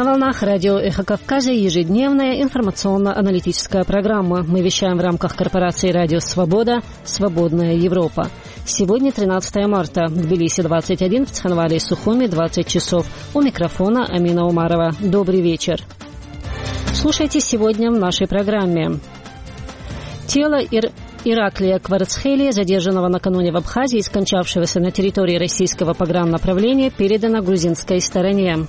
На волнах радио «Эхо Кавказа» ежедневная информационно-аналитическая программа. Мы вещаем в рамках корпорации «Радио Свобода. Свободная Европа». Сегодня 13 марта. В Тбилиси 21, в Цхинвале и Сухуми 20 часов. У микрофона Амина Умарова. Добрый вечер. Слушайте сегодня в нашей программе. Тело Ираклия Кварцхелия, задержанного накануне в Абхазии и скончавшегося на территории российского пограннаправления, передано грузинской стороне.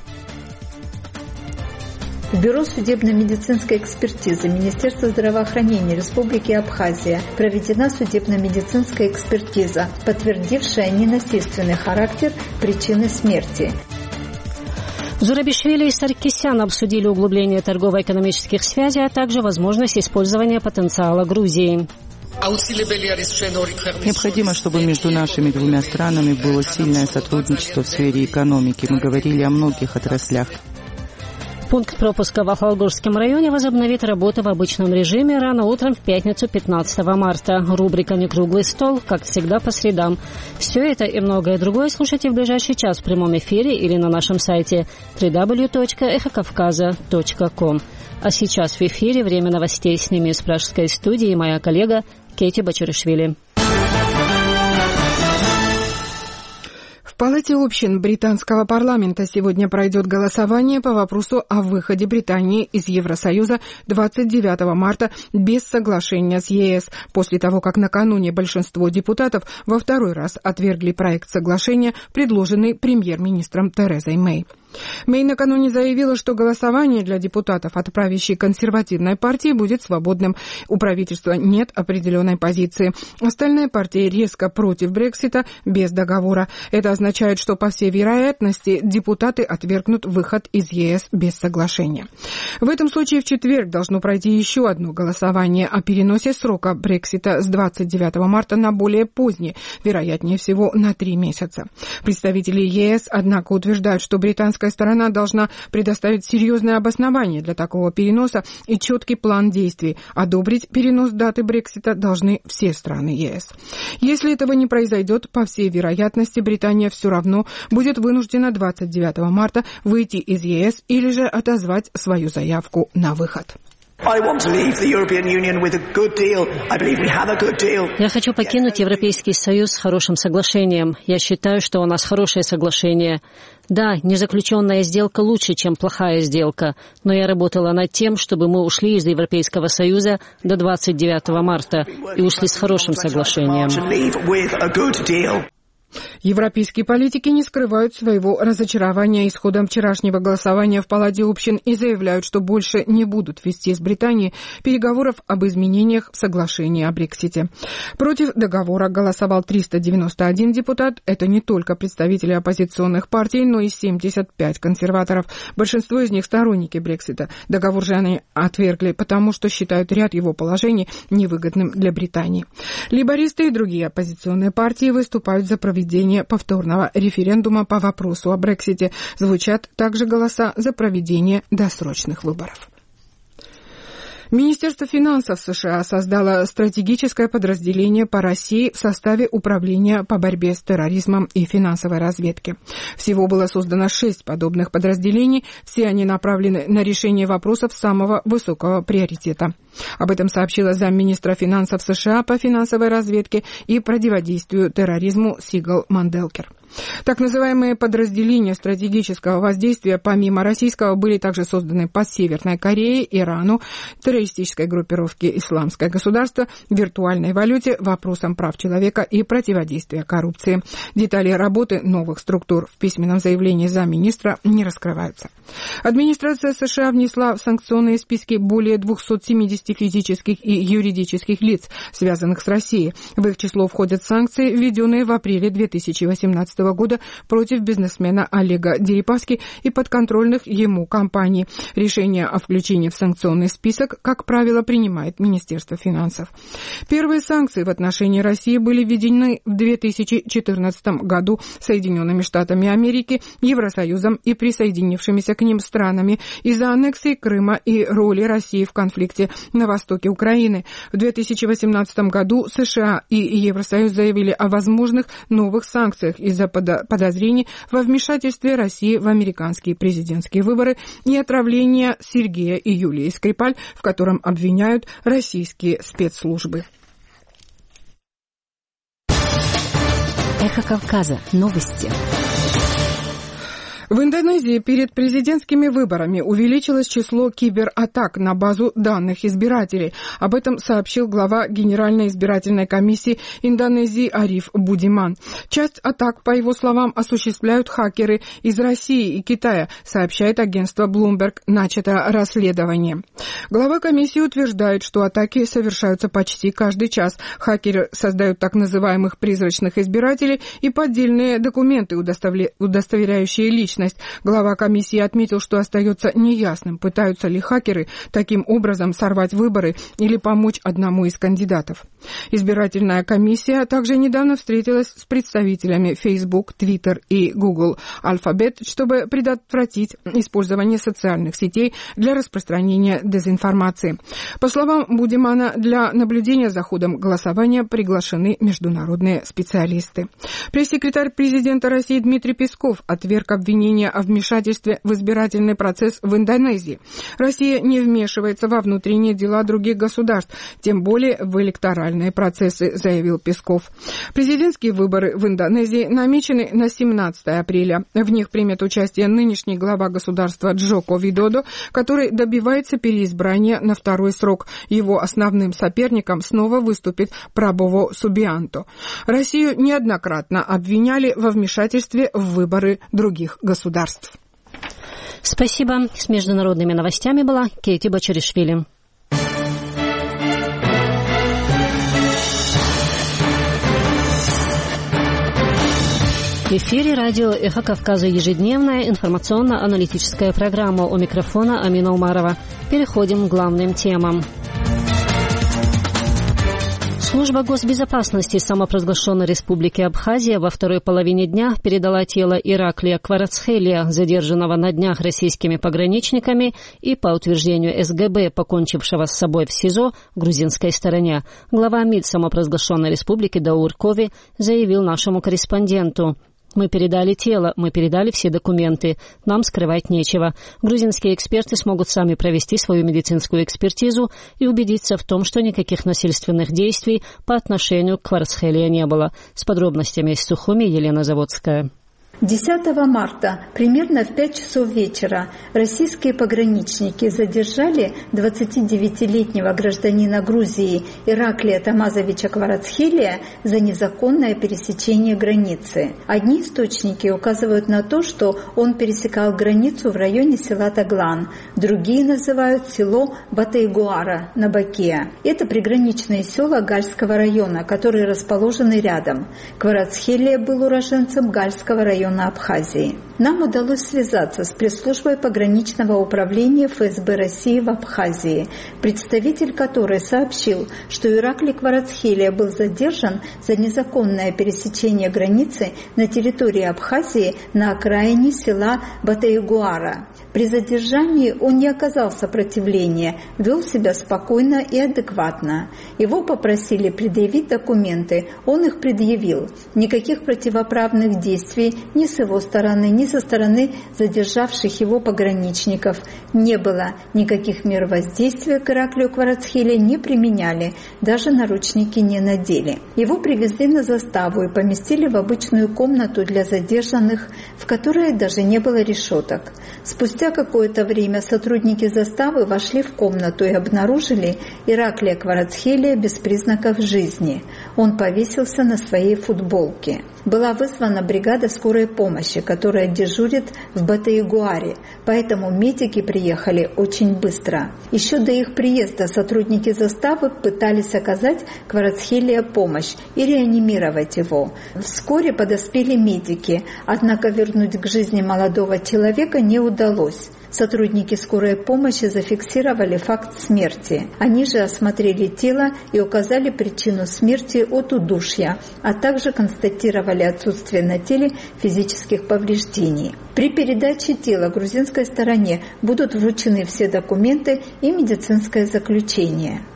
В Бюро судебно-медицинской экспертизы Министерства здравоохранения Республики Абхазия проведена судебно-медицинская экспертиза, подтвердившая ненасильственный характер причины смерти. Зурабишвили и Саркисян обсудили углубление торгово-экономических связей, а также возможность использования потенциала Грузии. Необходимо, чтобы между нашими двумя странами было сильное сотрудничество в сфере экономики. Мы говорили о многих отраслях. Пункт пропуска в Ахалгорском районе возобновит работу в обычном режиме рано утром в пятницу 15 марта. Рубрика «Некруглый стол», как всегда, по средам. Все это и многое другое слушайте в ближайший час в прямом эфире или на нашем сайте www.ekhokavkaza.com. А сейчас в эфире время новостей. С ними из пражской студии моя коллега Кейти Бачаришвили. В Палате общин британского парламента сегодня пройдет голосование по вопросу о выходе Британии из Евросоюза 29 марта без соглашения с ЕС, после того, как накануне большинство депутатов во второй раз отвергли проект соглашения, предложенный премьер-министром Терезой Мэй. Мэй накануне заявила, что голосование для депутатов от правящей консервативной партии будет свободным. У правительства нет определенной позиции. Остальные партии резко против Брексита без договора. Это означает, что, по всей вероятности, депутаты отвергнут выход из ЕС без соглашения. В этом случае в четверг должно пройти еще одно голосование о переносе срока Брексита с 29 марта на более поздний, вероятнее всего на 3 месяца. Представители ЕС, однако, утверждают, что британская сторона должна предоставить серьезное обоснование для такого переноса и четкий план действий. Одобрить перенос даты Брексита должны все страны ЕС. Если этого не произойдет, по всей вероятности, Британия все равно будет вынуждена 29 марта выйти из ЕС или же отозвать свою заявку на выход. Я хочу покинуть Европейский Союз с хорошим соглашением. Я считаю, что у нас хорошее соглашение. Да, незаключенная сделка лучше, чем плохая сделка, но я работала над тем, чтобы мы ушли из Европейского Союза до 29 марта и ушли с хорошим соглашением. Европейские политики не скрывают своего разочарования исходом вчерашнего голосования в Палате общин и заявляют, что больше не будут вести с Британией переговоров об изменениях в соглашении о Брексите. Против договора голосовал 391 депутат. Это не только представители оппозиционных партий, но и 75 консерваторов. Большинство из них сторонники Брексита. Договор же они отвергли, потому что считают ряд его положений невыгодным для Британии. Лейбористы и другие оппозиционные партии выступают за проведение повторного референдума по вопросу о Брексите. Звучат также голоса за проведение досрочных выборов. Министерство финансов США создало стратегическое подразделение по России в составе Управления по борьбе с терроризмом и финансовой разведки. Всего было создано 6 подобных подразделений, все они направлены на решение вопросов самого высокого приоритета. Об этом сообщила замминистра финансов США по финансовой разведке и противодействию терроризму Сигал Манделкер. Так называемые подразделения стратегического воздействия помимо российского были также созданы по Северной Корее, Ирану, террористической группировке «Исламское государство», виртуальной валюте, вопросам прав человека и противодействия коррупции. Детали работы новых структур в письменном заявлении замминистра не раскрываются. Администрация США внесла в санкционные списки более 270 физических и юридических лиц, связанных с Россией. В их число входят санкции, введенные в апреле 2018 года против бизнесмена Олега Дерипаски и подконтрольных ему компаний. Решение о включении в санкционный список, как правило, принимает Министерство финансов. Первые санкции в отношении России были введены в 2014 году Соединенными Штатами Америки, Евросоюзом и присоединившимися к ним странами из-за аннексии Крыма и роли России в конфликте на востоке Украины. В 2018 году США и Евросоюз заявили о возможных новых санкциях из-за из-за подозрений во вмешательстве России в американские президентские выборы и отравления Сергея и Юлии Скрипаль, в котором обвиняют российские спецслужбы. Эхо Кавказа. Новости. В Индонезии перед президентскими выборами увеличилось число кибератак на базу данных избирателей. Об этом сообщил глава Генеральной избирательной комиссии Индонезии Ариф Будиман. Часть атак, по его словам, осуществляют хакеры из России и Китая, сообщает агентство Bloomberg. Начато расследование. Глава комиссии утверждает, что атаки совершаются почти каждый час. Хакеры создают так называемых призрачных избирателей и поддельные документы, удостоверяющие личность. Глава комиссии отметил, что остается неясным, пытаются ли хакеры таким образом сорвать выборы или помочь одному из кандидатов. Избирательная комиссия также недавно встретилась с представителями Facebook, Twitter и Google Alphabet, чтобы предотвратить использование социальных сетей для распространения дезинформации. По словам Будимана, для наблюдения за ходом голосования приглашены международные специалисты. Пресс-секретарь президента России Дмитрий Песков отверг обвинения о вмешательстве в избирательный процесс в Индонезии. Россия не вмешивается во внутренние дела других государств, тем более в электоральные процессы, заявил Песков. Президентские выборы в Индонезии намечены на 17 апреля. В них примет участие нынешний глава государства Джоко Видодо, который добивается переизбрания на второй срок. Его основным соперником снова выступит Прабово Субианто. Россию неоднократно обвиняли во вмешательстве в выборы других государств. Спасибо. С международными новостями была Кейти Бачаришвили. В эфире радио «Эхо Кавказа» ежедневная информационно-аналитическая программа. У микрофона Амина Умарова. Переходим к главным темам. Служба госбезопасности самопровозглашенной Республики Абхазия во второй половине дня передала тело Ираклия Кварацхелия, задержанного на днях российскими пограничниками и, по утверждению СГБ, покончившего с собой в СИЗО, грузинской стороне. Глава МИД самопровозглашенной Республики Даур Кови заявил нашему корреспонденту: «Мы передали тело, мы передали все документы. Нам скрывать нечего. Грузинские эксперты смогут сами провести свою медицинскую экспертизу и убедиться в том, что никаких насильственных действий по отношению к Кварацхелия не было». С подробностями из Сухуми Елена Заводская. 10 марта, примерно в 5 часов вечера, российские пограничники задержали 29-летнего гражданина Грузии Ираклия Тамазовича Кварацхелия за незаконное пересечение границы. Одни источники указывают на то, что он пересекал границу в районе села Таглан, другие называют село Батайгуара на Баке. Это приграничные села Гальского района, которые расположены рядом. Кварацхелия был уроженцем Гальского района Абхазии. Нам удалось связаться с пресс-службой пограничного управления ФСБ России в Абхазии, представитель которой сообщил, что Ираклий Кварацхелия был задержан за незаконное пересечение границы на территории Абхазии на окраине села Батайгуара. При задержании он не оказал сопротивления, вел себя спокойно и адекватно. Его попросили предъявить документы, он их предъявил. Никаких противоправных действий ни с его стороны, ни со стороны задержавших его пограничников не было. Никаких мер воздействия к Ираклию Кварацхелия не применяли, даже наручники не надели. Его привезли на заставу и поместили в обычную комнату для задержанных, в которой даже не было решеток. Спустя какое-то время сотрудники заставы вошли в комнату и обнаружили Ираклия Кварацхелия без признаков жизни. Он повесился на своей футболке. Была вызвана бригада скорой помощи, которая дежурит в Батайгуаре, поэтому медики приехали очень быстро. Еще до их приезда сотрудники заставы пытались оказать Кварацхелия помощь и реанимировать его. Вскоре подоспели медики, однако вернуть к жизни молодого человека не удалось. Сотрудники скорой помощи зафиксировали факт смерти. Они же осмотрели тело и указали причину смерти от удушья, а также констатировали отсутствие на теле физических повреждений. При передаче тела грузинской стороне будут вручены все документы и медицинское заключение.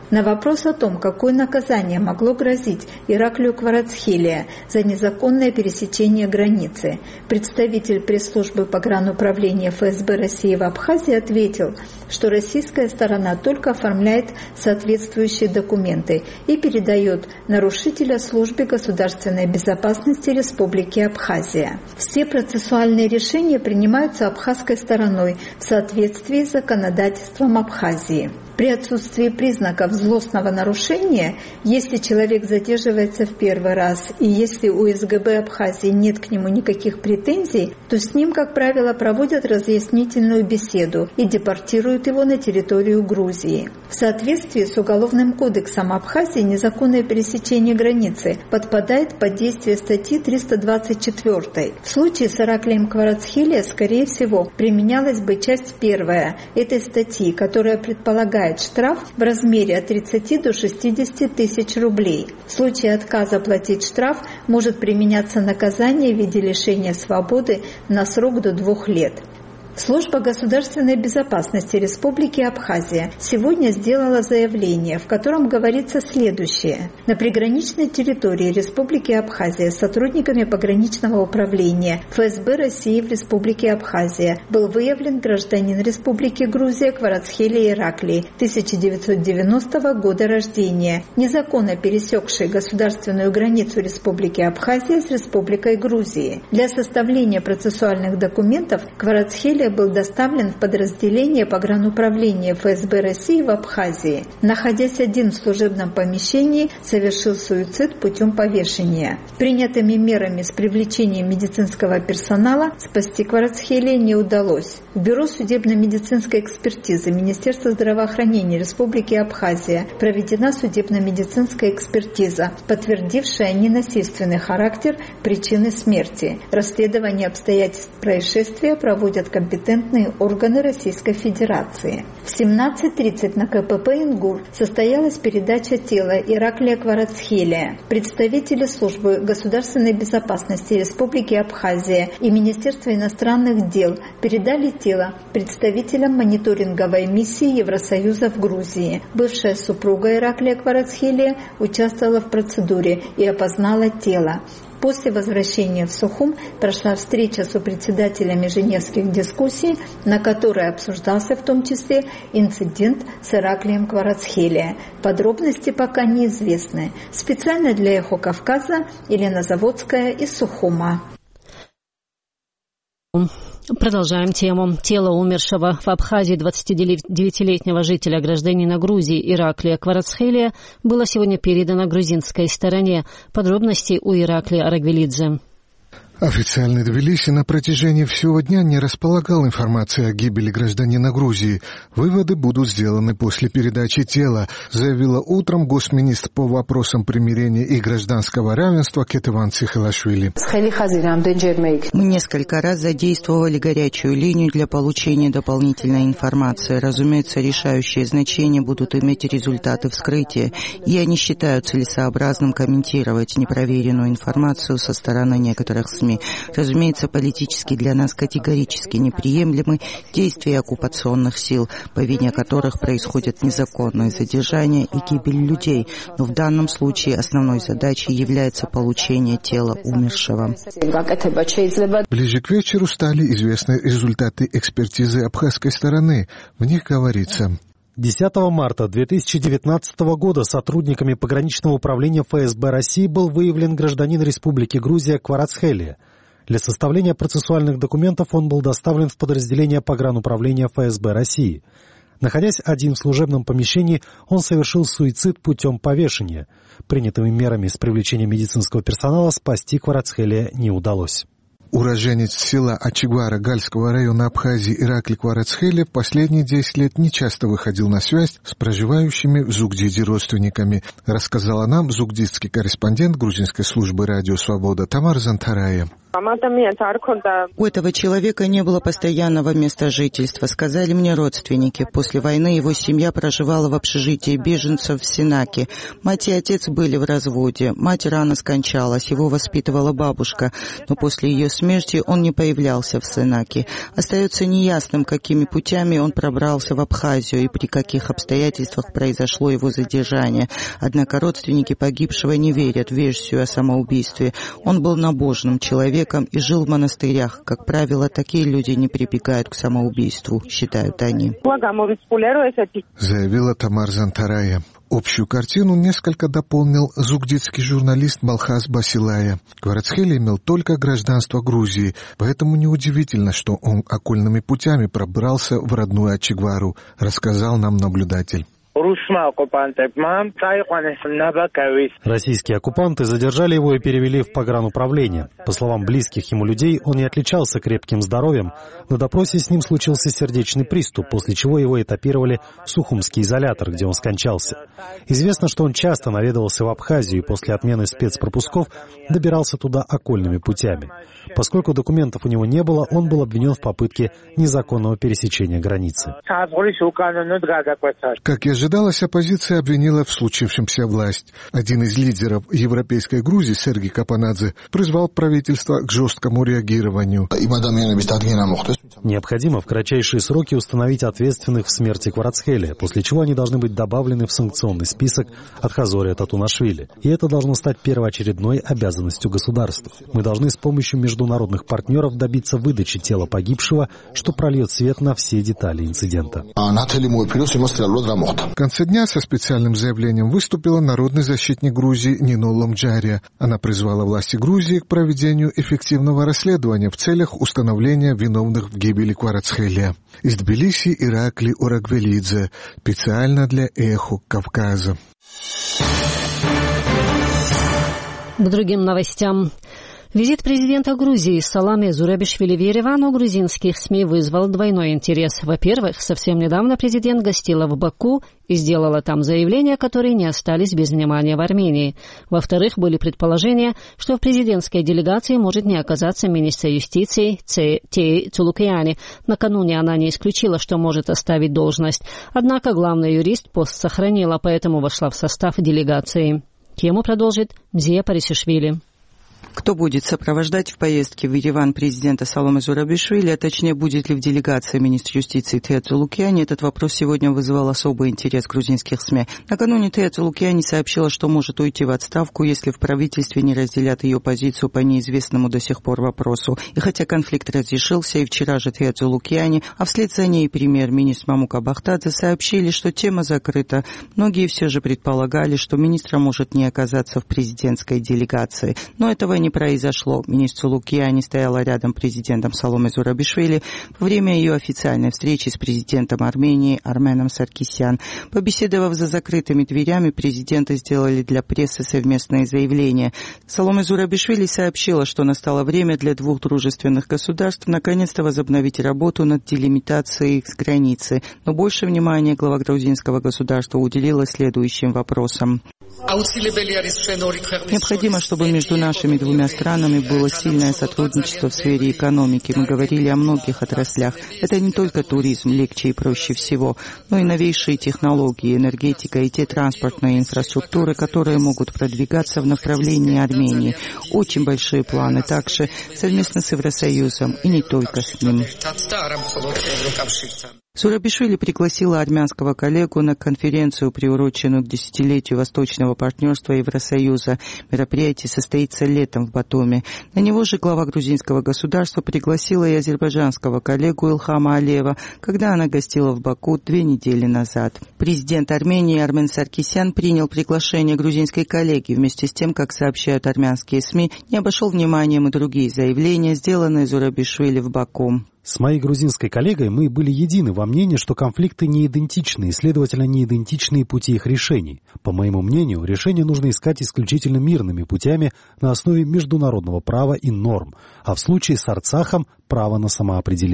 На вопрос о том, какое наказание могло грозить Ираклию Кварацхелия за незаконное пересечение границы, представитель пресс-службы погрануправления ФСБ России в Абхазии ответил, что российская сторона только оформляет соответствующие документы и передает нарушителя службе государственной безопасности Республики Абхазия. Все процессуальные решения принимаются абхазской стороной в соответствии с законодательством Абхазии. При отсутствии признаков злостного нарушения, если человек задерживается в первый раз и если у СГБ Абхазии нет к нему никаких претензий, то с ним, как правило, проводят разъяснительную беседу и депортируют его на территорию Грузии. В соответствии с Уголовным кодексом Абхазии незаконное пересечение границы подпадает под действие статьи 324. В случае с Ираклием Кварацхелия, скорее всего, применялась бы часть 1 этой статьи, которая предполагает штраф в размере от 30 до 60 тысяч рублей. В случае отказа платить штраф может применяться наказание в виде лишения свободы на срок до 2 лет. Служба государственной безопасности Республики Абхазия сегодня сделала заявление, в котором говорится следующее. На приграничной территории Республики Абхазия сотрудниками пограничного управления ФСБ России в Республике Абхазия был выявлен гражданин Республики Грузия Кварацхелия Ираклий, 1990 года рождения, незаконно пересекший государственную границу Республики Абхазия с Республикой Грузии. Для составления процессуальных документов Кварацхелия был доставлен в подразделение погрануправления ФСБ России в Абхазии. Находясь один в служебном помещении, совершил суицид путем повешения. Принятыми мерами с привлечением медицинского персонала спасти Кварацхелия не удалось. В Бюро судебно-медицинской экспертизы Министерства здравоохранения Республики Абхазия проведена судебно-медицинская экспертиза, подтвердившая ненасильственный характер причины смерти. Расследование обстоятельств происшествия проводят компетентные органы Российской Федерации. В 17:30 на КПП «Ингур» состоялась передача тела Ираклия Кварацхелия. Представители службы государственной безопасности Республики Абхазия и Министерства иностранных дел передали тело представителям мониторинговой миссии Евросоюза в Грузии. Бывшая супруга Ираклия Кварацхелия участвовала в процедуре и опознала тело. После возвращения в Сухум прошла встреча с председателями женевских дискуссий, на которой обсуждался в том числе инцидент с Ираклием Кварацхелия. Подробности пока неизвестны. Специально для «Эхо Кавказа» Елена Заводская из Сухума. Продолжаем тему. Тело умершего в Абхазии 29-летнего жителя гражданина Грузии Ираклия Кварацхелия было сегодня передано грузинской стороне. Подробности у Ираклия Арагвелидзе. Официальный Тбилиси на протяжении всего дня не располагал информацией о гибели гражданина Грузии. Выводы будут сделаны после передачи тела, заявила утром госминистр по вопросам примирения и гражданского равенства Кетеван Цихелашвили. Мы несколько раз задействовали горячую линию для получения дополнительной информации. Разумеется, решающее значение будут иметь результаты вскрытия. Я не считаю целесообразным комментировать непроверенную информацию со стороны некоторых СМИ. Разумеется, политически для нас категорически неприемлемы действия оккупационных сил, по вине которых происходят незаконные задержания и гибель людей, но в данном случае основной задачей является получение тела умершего. Ближе к вечеру стали известны результаты экспертизы абхазской стороны. В них говорится: 10 марта 2019 года сотрудниками пограничного управления ФСБ России был выявлен гражданин Республики Грузия Кварацхелия. Для составления процессуальных документов он был доставлен в подразделение погрануправления ФСБ России. Находясь один в служебном помещении, он совершил суицид путем повешения. Принятыми мерами с привлечением медицинского персонала спасти Кварацхелия не удалось. Уроженец села Ачигвара Гальского района Абхазии Ираклий Кварацхелия в последние 10 лет нечасто выходил на связь с проживающими в Зугдиде родственниками, рассказала нам зугдидский корреспондент грузинской службы «Радио Свобода» Тамара Зантарая. У этого человека не было постоянного места жительства, сказали мне родственники. После войны его семья проживала в общежитии беженцев в Синаке. Мать и отец были в разводе. Мать рано скончалась, его воспитывала бабушка, но после ее смерти он не появлялся в Сенаке. Остается неясным, какими путями он пробрался в Абхазию и при каких обстоятельствах произошло его задержание. Однако родственники погибшего не верят в версию о самоубийстве. Он был набожным человеком и жил в монастырях. Как правило, такие люди не прибегают к самоубийству, считают они. Заявила Тамар Зантарая. Общую картину несколько дополнил зугдитский журналист Малхаз Басилая. Кварацхели имел только гражданство Грузии, поэтому неудивительно, что он окольными путями пробрался в родную Ачигвару, рассказал нам наблюдатель. Российские оккупанты задержали его и перевели в погрануправление. По словам близких ему людей, он не отличался крепким здоровьем. На допросе с ним случился сердечный приступ, после чего его этапировали в Сухумский изолятор, где он скончался. Известно, что он часто наведывался в Абхазию и после отмены спецпропусков добирался туда окольными путями. Поскольку документов у него не было, он был обвинен в попытке незаконного пересечения границы. Как и ожидалось, оппозиция обвинила в случившемся власть. Один из лидеров Европейской Грузии, Сергей Капанадзе, призвал правительство к жесткому реагированию. Необходимо в кратчайшие сроки установить ответственных в смерти Кварацхели, после чего они должны быть добавлены в санкционный список Атхазория Татунашвили. И это должно стать первоочередной обязанностью государства. Мы должны с помощью международных партнеров добиться выдачи тела погибшего, что прольет свет на все детали инцидента. В конце дня со специальным заявлением выступила народный защитник Грузии Нино Ломджария. Она призвала власти Грузии к проведению эффективного расследования в целях установления виновных в гибели Кварацхели. Из Тбилиси Иракли Орагвелидзе. Специально для «Эхо Кавказа». К другим новостям. Визит президента Грузии Саламе Зурабишвили в Ереван у грузинских СМИ вызвал двойной интерес. Во-первых, совсем недавно президент гостила в Баку и сделала там заявления, которые не остались без внимания в Армении. Во-вторых, были предположения, что в президентской делегации может не оказаться министр юстиции Теи Цулукяни. Накануне она не исключила, что может оставить должность. Однако главный юрист пост сохранила, поэтому вошла в состав делегации. Тему продолжит Мзия Парисишвили. Кто будет сопровождать в поездке в Ереван президента Саломе Зурабишвили, а точнее, будет ли в делегации министр юстиции Тея Цулукяни, этот вопрос сегодня вызывал особый интерес грузинских СМИ. Накануне Тея Цулукяни сообщила, что может уйти в отставку, если в правительстве не разделят ее позицию по неизвестному до сих пор вопросу. И хотя конфликт разрешился, и вчера же Тея Цулукяни, а вслед за ней премьер-министр Мамука Бахтадзе сообщили, что тема закрыта. Многие все же предполагали, что министр может не оказаться в президентской делегации. Но этого не произошло. Министр Цулукяни стояла рядом с президентом Саломе Зурабишвили во время ее официальной встречи с президентом Армении Арменом Саркисян. Побеседовав за закрытыми дверями, президенты сделали для прессы совместное заявление. Саломе Зурабишвили сообщила, что настало время для двух дружественных государств наконец-то возобновить работу над делимитацией с границы. Но больше внимания глава грузинского государства уделила следующим вопросам. Необходимо, чтобы между нашими двумя странами было сильное сотрудничество в сфере экономики. Мы говорили о многих отраслях. Это не только туризм, легче и проще всего, но и новейшие технологии, энергетика и те транспортные инфраструктуры, которые могут продвигаться в направлении Армении. Очень большие планы также совместно с Евросоюзом и не только с ним. Зурабишвили пригласила армянского коллегу на конференцию, приуроченную к десятилетию Восточного партнерства Евросоюза. Мероприятие состоится летом в Батуми. На него же глава грузинского государства пригласила и азербайджанского коллегу Илхама Алиева, когда она гостила в Баку 2 недели назад. Президент Армении Армен Саркисян принял приглашение грузинской коллеги. Вместе с тем, как сообщают армянские СМИ, не обошел вниманием и другие заявления, сделанные Зурабишвили в Баку. С моей грузинской коллегой мы были едины во мнении, что конфликты не идентичны, и, следовательно, не идентичны пути их решений. По моему мнению, решения нужно искать исключительно мирными путями на основе международного права и норм, а в случае с Арцахом – право на самоопределение.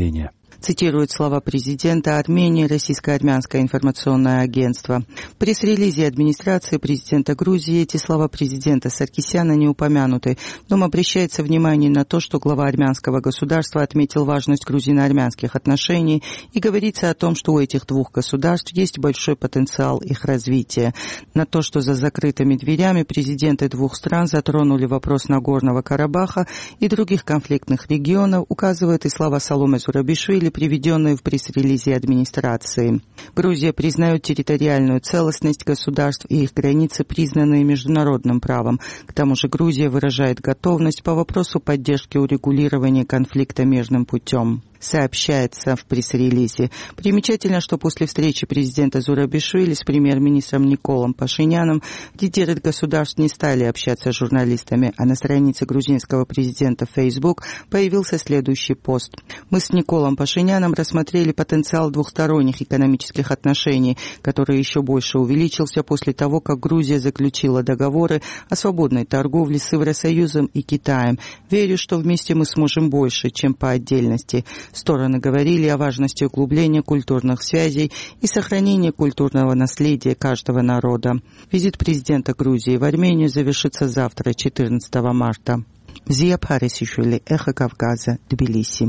Цитирует слова президента Армении Российско-армянское информационное агентство. В пресс-релизе администрации президента Грузии эти слова президента Саркисяна не упомянуты. Дом обращается внимание на то, что глава армянского государства отметил важность грузино-армянских отношений и говорится о том, что у этих двух государств есть большой потенциал их развития. На то, что за закрытыми дверями президенты двух стран затронули вопрос Нагорного Карабаха и других конфликтных регионов, указывают и слова Саломе Зурабишвили, приведенные в пресс-релизе администрации. Грузия признает территориальную целостность государств и их границы, признанные международным правом. К тому же Грузия выражает готовность по вопросу поддержки урегулирования конфликта мирным путем. Сообщается в пресс-релизе. Примечательно, что после встречи президента Зурабишвили с премьер-министром Николом Пашиняном лидеры государств не стали общаться с журналистами, а на странице грузинского президента в Facebook появился следующий пост. «Мы с Николом Пашиняном рассмотрели потенциал двухсторонних экономических отношений, который еще больше увеличился после того, как Грузия заключила договоры о свободной торговле с Евросоюзом и Китаем. Верю, что вместе мы сможем больше, чем по отдельности». Стороны говорили о важности углубления культурных связей и сохранения культурного наследия каждого народа. Визит президента Грузии в Армению завершится завтра, 14 марта. Зия Парисишвили, Эхо Кавказа, Тбилиси.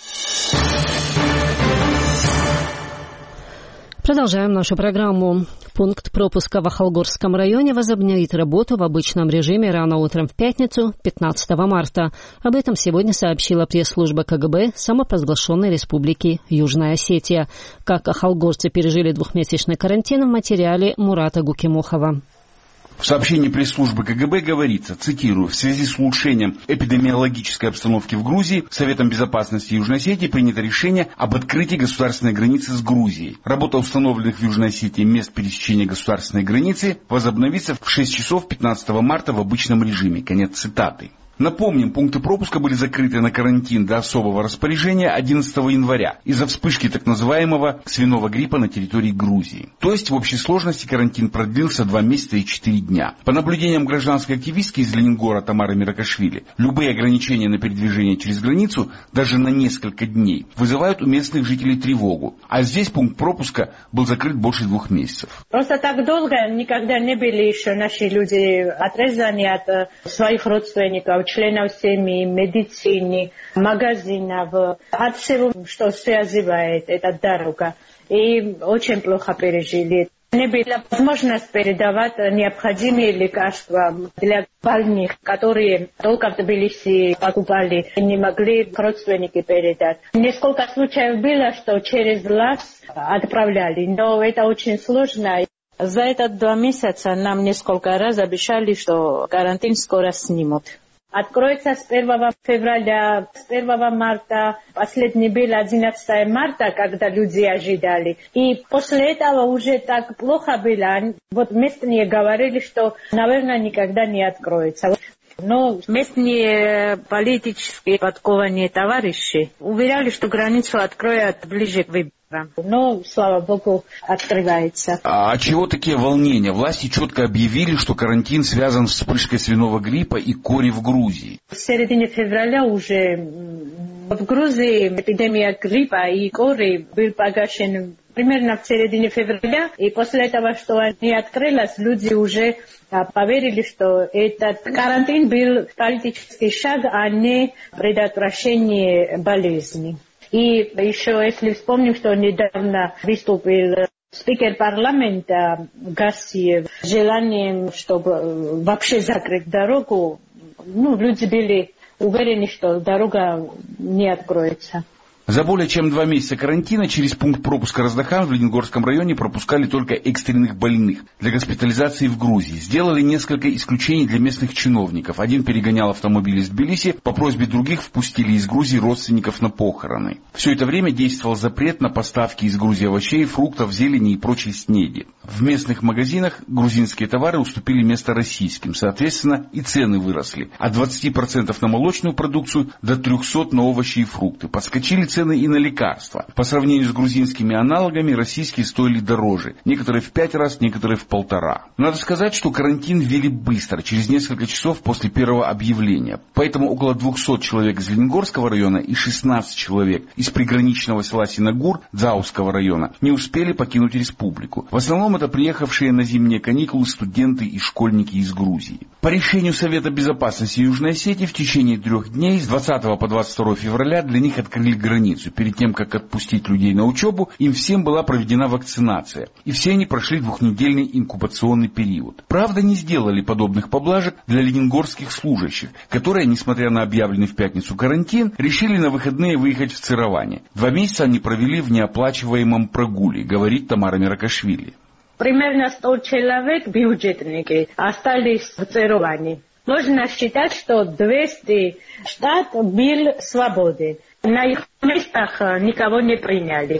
Продолжаем нашу программу. Пункт пропуска в Ахалгорском районе возобновит работу в обычном режиме рано утром в пятницу, 15 марта. Об этом сегодня сообщила пресс-служба КГБ самопровозглашенной республики Южная Осетия. Как ахалгорцы пережили двухмесячный карантин, в материале Мурата Гукимухова. В сообщении пресс-службы КГБ говорится, цитирую, в связи с улучшением эпидемиологической обстановки в Грузии, Советом безопасности Южной Осетии принято решение об открытии государственной границы с Грузией. Работа установленных в Южной Осетии мест пересечения государственной границы возобновится в 6 часов 15 марта в обычном режиме. Конец цитаты. Напомним, пункты пропуска были закрыты на карантин до особого распоряжения 11 января из-за вспышки так называемого свиного гриппа на территории Грузии. То есть в общей сложности карантин продлился 2 месяца и 4 дня. По наблюдениям гражданской активистки из Ленингора Тамары Миракашвили, любые ограничения на передвижение через границу даже на несколько дней вызывают у местных жителей тревогу. А здесь пункт пропуска был закрыт больше 2 месяцев. Просто так долго никогда не были еще наши люди отрезаны от своих родственников, членов семьи, медицины, магазинов, от всего, что связывает эта дорога. И очень плохо пережили. Не была возможность передавать необходимые лекарства для больных, которые только в Тбилиси покупали, не могли родственники передать. Несколько случаев было, что через лаз отправляли, но это очень сложно. За эти 2 месяца нам несколько раз обещали, что карантин скоро снимут. Откроется с 1 февраля, с 1 марта, последний был 11 марта, когда люди ожидали. И после этого уже так плохо было. Вот местные говорили, что, наверное, никогда не откроется. Но местные политические подкованные товарищи уверяли, что границу откроют ближе к выборам. Но, слава богу, открывается. А чего такие волнения? Власти четко объявили, что карантин связан с вспышкой свиного гриппа и кори в Грузии. В середине февраля уже в Грузии эпидемия гриппа и кори был погашен примерно в середине февраля. И после этого, что они открылись, люди уже поверили, что этот карантин был политический шаг, а не предотвращение болезни. И еще, если вспомним, что недавно выступил спикер парламента Гассиев с желанием, чтобы вообще закрыть дорогу, люди были уверены, что дорога не откроется. За более чем 2 месяца карантина через пункт пропуска Раздахан в Ленингорском районе пропускали только экстренных больных для госпитализации в Грузии. Сделали несколько исключений для местных чиновников. Один перегонял автомобиль из Тбилиси, по просьбе других впустили из Грузии родственников на похороны. Все это время действовал запрет на поставки из Грузии овощей, фруктов, зелени и прочей снеди. В местных магазинах грузинские товары уступили место российским. Соответственно, и цены выросли. От 20% на молочную продукцию до 300% на овощи и фрукты. Подскочили цены цены и на лекарства. По сравнению с грузинскими аналогами, российские стоили дороже. Некоторые в 5 раз, некоторые в 1,5. Надо сказать, что карантин ввели быстро, через несколько часов после первого объявления. Поэтому около 200 человек из Лениногорского района и 16 человек из приграничного села Синагур Дзауского района не успели покинуть республику. В основном это приехавшие на зимние каникулы студенты и школьники из Грузии. По решению Совета безопасности Южной Осетии в течение 3 дней с 20 по 22 февраля для них открыли границу. Перед тем, как отпустить людей на учебу, им всем была проведена вакцинация. И все они прошли 2-недельный инкубационный период. Правда, не сделали подобных поблажек для ленингорских служащих, которые, несмотря на объявленный в пятницу карантин, решили на выходные выехать в Цироване. 2 месяца они провели в неоплачиваемом прогуле, говорит Тамара Меракашвили. Примерно 100 человек бюджетники остались в Цироване. Можно считать, что 200 штат был свободен. На их местах никого не приняли.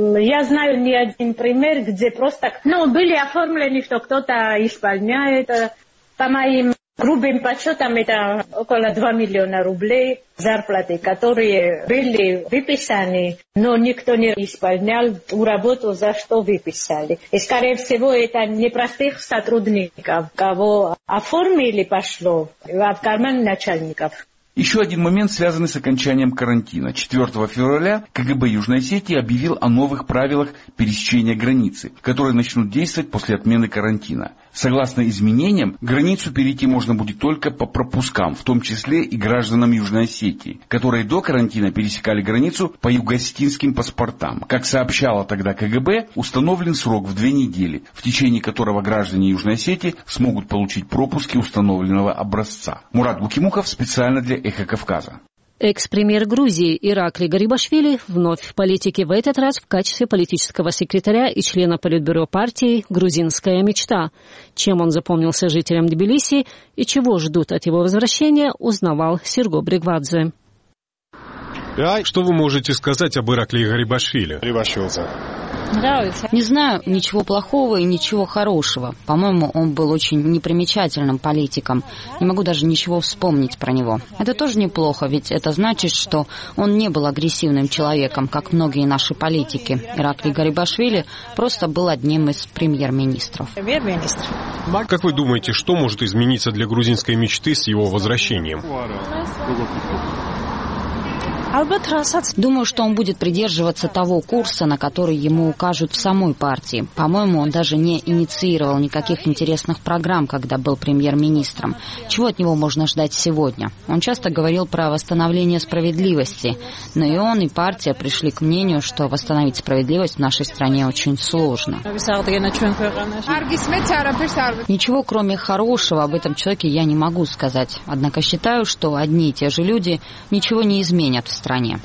Я знаю не один пример, где просто были оформлены, что кто-то исполняет. По моим грубым подсчетам, это около 2 миллиона рублей зарплаты, которые были выписаны, но никто не исполнял ту работу, за что выписали. И, скорее всего, это не простых сотрудников, кого оформили, пошло, а в карман начальников. Еще один момент, связанный с окончанием карантина. 4 февраля КГБ Южной Осетии объявил о новых правилах пересечения границы, которые начнут действовать после отмены карантина. Согласно изменениям, границу перейти можно будет только по пропускам, в том числе и гражданам Южной Осетии, которые до карантина пересекали границу по югоосетинским паспортам. Как сообщало тогда КГБ, установлен срок в 2 недели, в течение которого граждане Южной Осетии смогут получить пропуски установленного образца. Мурат Букимухов специально для «Эхо Кавказа». Экс-премьер Грузии Иракли Гарибашвили вновь в политике, в этот раз в качестве политического секретаря и члена политбюро партии «Грузинская мечта». Чем он запомнился жителям Тбилиси и чего ждут от его возвращения, узнавал Серго Бригвадзе. Что вы можете сказать об Ираклии Гарибашвили? Не знаю ничего плохого и ничего хорошего. По-моему, он был очень непримечательным политиком. Не могу даже ничего вспомнить про него. Это тоже неплохо, ведь это значит, что он не был агрессивным человеком, как многие наши политики. Ираклий Гарибашвили просто был одним из премьер-министров. Как вы думаете, что может измениться для грузинской мечты с его возвращением? Думаю, что он будет придерживаться того курса, на который ему укажут в самой партии. По-моему, он даже не инициировал никаких интересных программ, когда был премьер-министром. Чего от него можно ждать сегодня? Он часто говорил про восстановление справедливости, но и он, и партия пришли к мнению, что восстановить справедливость в нашей стране очень сложно. Ничего, кроме хорошего, об этом человеке я не могу сказать. Однако считаю, что одни и те же люди ничего не изменят в стране.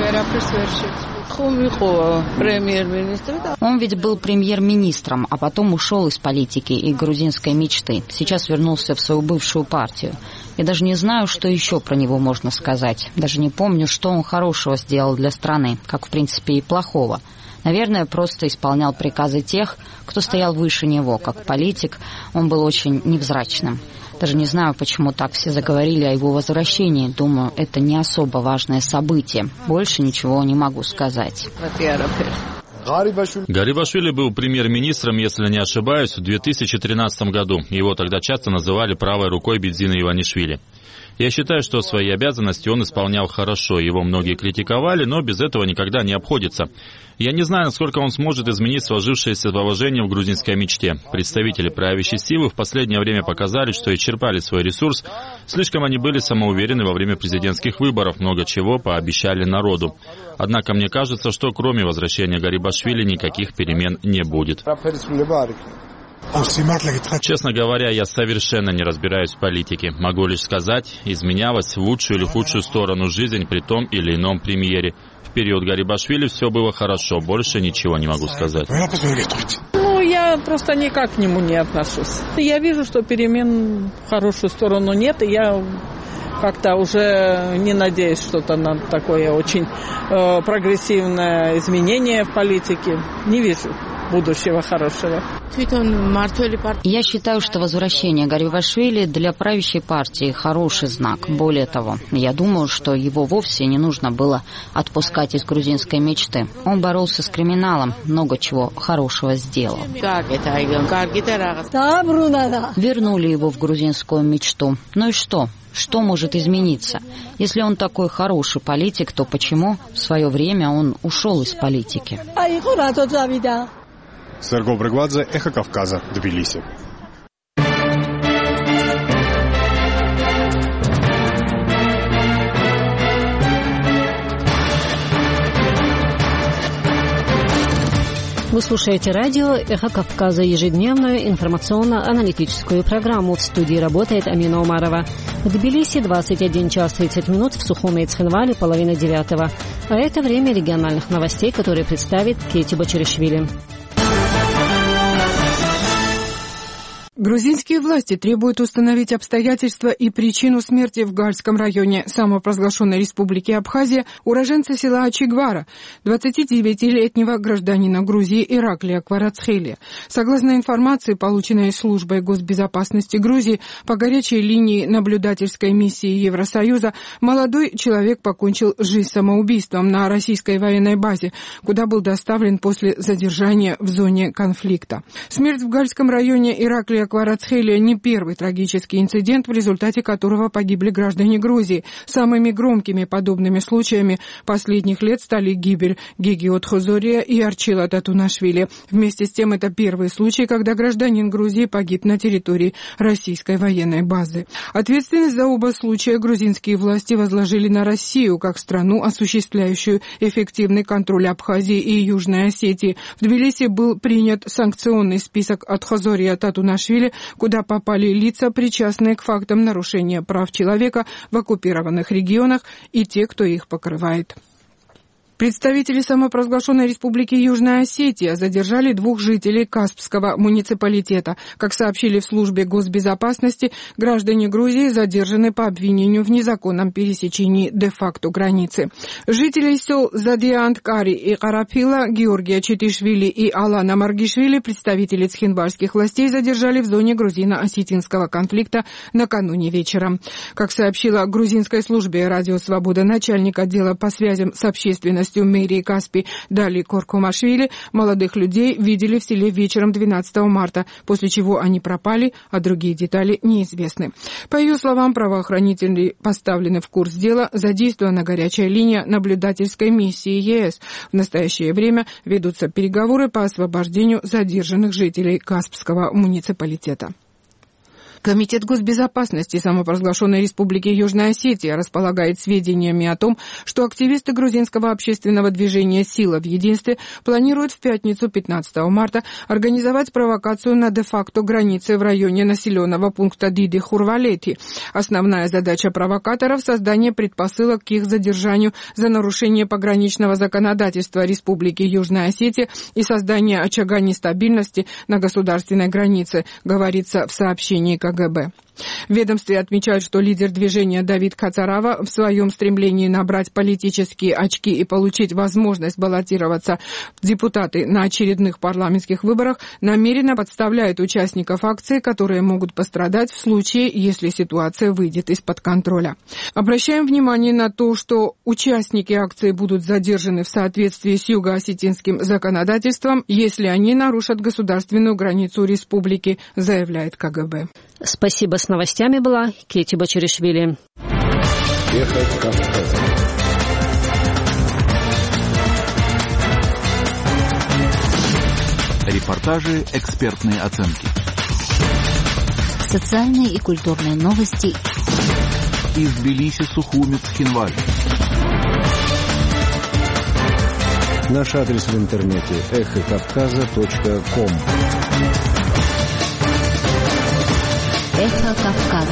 Он ведь был премьер-министром, а потом ушел из политики и грузинской мечты. Сейчас вернулся в свою бывшую партию. Я даже не знаю, что еще про него можно сказать. Даже не помню, что он хорошего сделал для страны, как в принципе и плохого. Наверное, просто исполнял приказы тех, кто стоял выше него. Как политик он был очень невзрачным. Даже не знаю, почему так все заговорили о его возвращении. Думаю, это не особо важное событие. Больше ничего не могу сказать. Гарибашвили был премьер-министром, если не ошибаюсь, в 2013 году. Его тогда часто называли правой рукой Бедзина Иванишвили. Я считаю, что свои обязанности он исполнял хорошо. Его многие критиковали, но без этого никогда не обходится. Я не знаю, насколько он сможет изменить сложившееся положение в грузинской мечте. Представители правящей силы в последнее время показали, что исчерпали свой ресурс. Слишком они были самоуверены во время президентских выборов, много чего пообещали народу. Однако мне кажется, что кроме возвращения Гарибашвили никаких перемен не будет. Честно говоря, я совершенно не разбираюсь в политике. Могу лишь сказать, изменялась в лучшую или худшую сторону жизнь при том или ином премьере. В период Гарибашвили все было хорошо, больше ничего не могу сказать. Я просто никак к нему не отношусь. Я вижу, что перемен в хорошую сторону нет, и я как-то уже не надеюсь что-то на такое очень прогрессивное изменение в политике. Не вижу будущего хорошего. Я считаю, что возвращение Гарибашвили для правящей партии хороший знак. Более того, я думаю, что его вовсе не нужно было отпускать из грузинской мечты. Он боролся с криминалом, много чего хорошего сделал. Вернули его в грузинскую мечту. Ну и что? Что может измениться? Если он такой хороший политик, то почему в свое время он ушел из политики? Серго Брыгвадзе, Эхо Кавказа, Тбилиси. Вы слушаете радио «Эхо Кавказа», ежедневную информационно-аналитическую программу. В студии работает Амина Умарова. В Тбилиси 21 час 30 минут, в Сухуме и Цхинвале 8:30. А это время региональных новостей, которые представит Кети Бочеришвили. Грузинские власти требуют установить обстоятельства и причину смерти в Гальском районе самопровозглашенной республики Абхазия уроженца села Ачигвара, 29-летнего гражданина Грузии Ираклия Кварацхелия. Согласно информации, полученной службой госбезопасности Грузии по горячей линии наблюдательской миссии Евросоюза, молодой человек покончил жизнь самоубийством на российской военной базе, куда был доставлен после задержания в зоне конфликта. Смерть в Гальском районе Ираклия Кварацхелия не первый трагический инцидент, в результате которого погибли граждане Грузии. Самыми громкими подобными случаями последних лет стали гибель Гегиот Хозория и Арчила Татунашвили. Вместе с тем, это первый случай, когда гражданин Грузии погиб на территории российской военной базы. Ответственность за оба случая грузинские власти возложили на Россию, как страну, осуществляющую эффективный контроль Абхазии и Южной Осетии. В Тбилиси был принят санкционный список от Хозория Татунашвили, куда попали лица, причастные к фактам нарушения прав человека в оккупированных регионах, и те, кто их покрывает. Представители самопровозглашенной республики Южная Осетия задержали 2 жителей Каспского муниципалитета. Как сообщили в службе госбезопасности, граждане Грузии задержаны по обвинению в незаконном пересечении де-факто границы. Жителей сел Задианткари и Карапила Георгия Читишвили и Алана Маргишвили представители цхинвальских властей задержали в зоне грузино-осетинского конфликта накануне вечером. Как сообщила грузинской службе «Радио Свобода» начальник отдела по связям с общественностью мэрии Каспи Дали Коркомашвили, молодых людей видели в селе вечером 12 марта, после чего они пропали, а другие детали неизвестны. По ее словам, правоохранители поставлены в курс дела, задействована горячая линия наблюдательской миссии ЕС. В настоящее время ведутся переговоры по освобождению задержанных жителей Каспского муниципалитета. Комитет госбезопасности самопровозглашенной республики Южная Осетия располагает сведениями о том, что активисты грузинского общественного движения «Сила в единстве» планируют в пятницу 15 марта организовать провокацию на де-факто границе в районе населенного пункта Диди-Хурвалети. Основная задача провокаторов – создание предпосылок к их задержанию за нарушение пограничного законодательства Республики Южная Осетия и создание очага нестабильности на государственной границе, говорится в сообщении КГБ. В ведомстве отмечают, что лидер движения Давид Кацарава в своем стремлении набрать политические очки и получить возможность баллотироваться в депутаты на очередных парламентских выборах намеренно подставляет участников акции, которые могут пострадать в случае, если ситуация выйдет из-под контроля. Обращаем внимание на то, что участники акции будут задержаны в соответствии с юго-осетинским законодательством, если они нарушат государственную границу республики, заявляет КГБ. Спасибо. С новостями была Кети Бочеришвили. Эхо Кавказа. Репортажи, экспертные оценки. Социальные и культурные новости. Из Тбилиси, Сухуми, Цхинваль. Наш адрес в интернете эхокавказа.ком. Эхо Кавказа.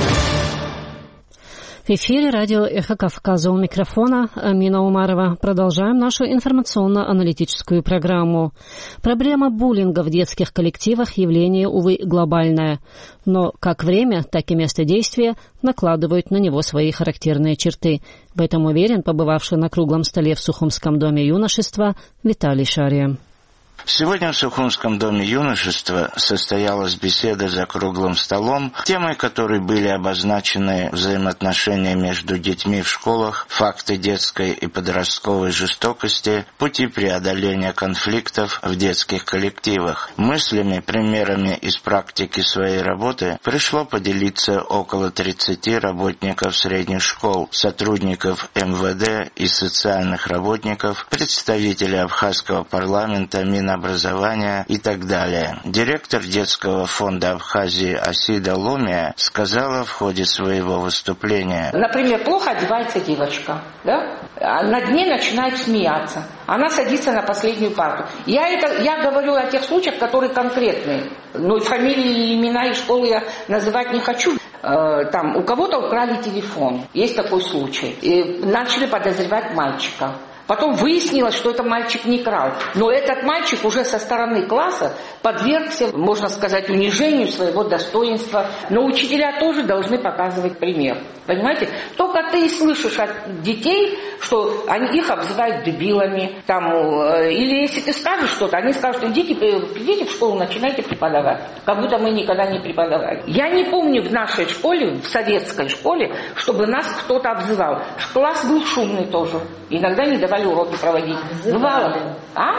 В эфире радио «Эхо Кавказа», у микрофона Амина Умарова. Продолжаем нашу информационно-аналитическую программу. Проблема буллинга в детских коллективах – явление, увы, глобальное. Но как время, так и место действия накладывают на него свои характерные черты. В этом уверен побывавший на круглом столе в Сухумском доме юношества Виталий Шария. Сегодня в Сухумском доме юношества состоялась беседа за круглым столом, темой которой были обозначены взаимоотношения между детьми в школах, факты детской и подростковой жестокости, пути преодоления конфликтов в детских коллективах. Мыслями, примерами из практики своей работы пришло поделиться около 30 работников средних школ, сотрудников МВД и социальных работников, представителей Абхазского парламента, Минобразования и так далее. Директор детского фонда Абхазии Асида Ломия сказала в ходе своего выступления: например, плохо одевается девочка, да? А над ней начинают смеяться. Она садится на последнюю парту. Я говорю о тех случаях, которые конкретные. Но фамилии, имена и школы я называть не хочу. Там у кого-то украли телефон. Есть такой случай. И начали подозревать мальчика. Потом выяснилось, что это мальчик не крал. Но этот мальчик уже со стороны класса подвергся, можно сказать, унижению своего достоинства. Но учителя тоже должны показывать пример. Понимаете? Только ты слышишь от детей, что их обзывают дебилами. Или если ты скажешь что-то, они скажут: идите, придите в школу, начинайте преподавать. Как будто мы никогда не преподавали. Я не помню в нашей школе, в советской школе, чтобы нас кто-то обзывал. Класс был шумный тоже. Иногда не давали уроки проводить. Бывало.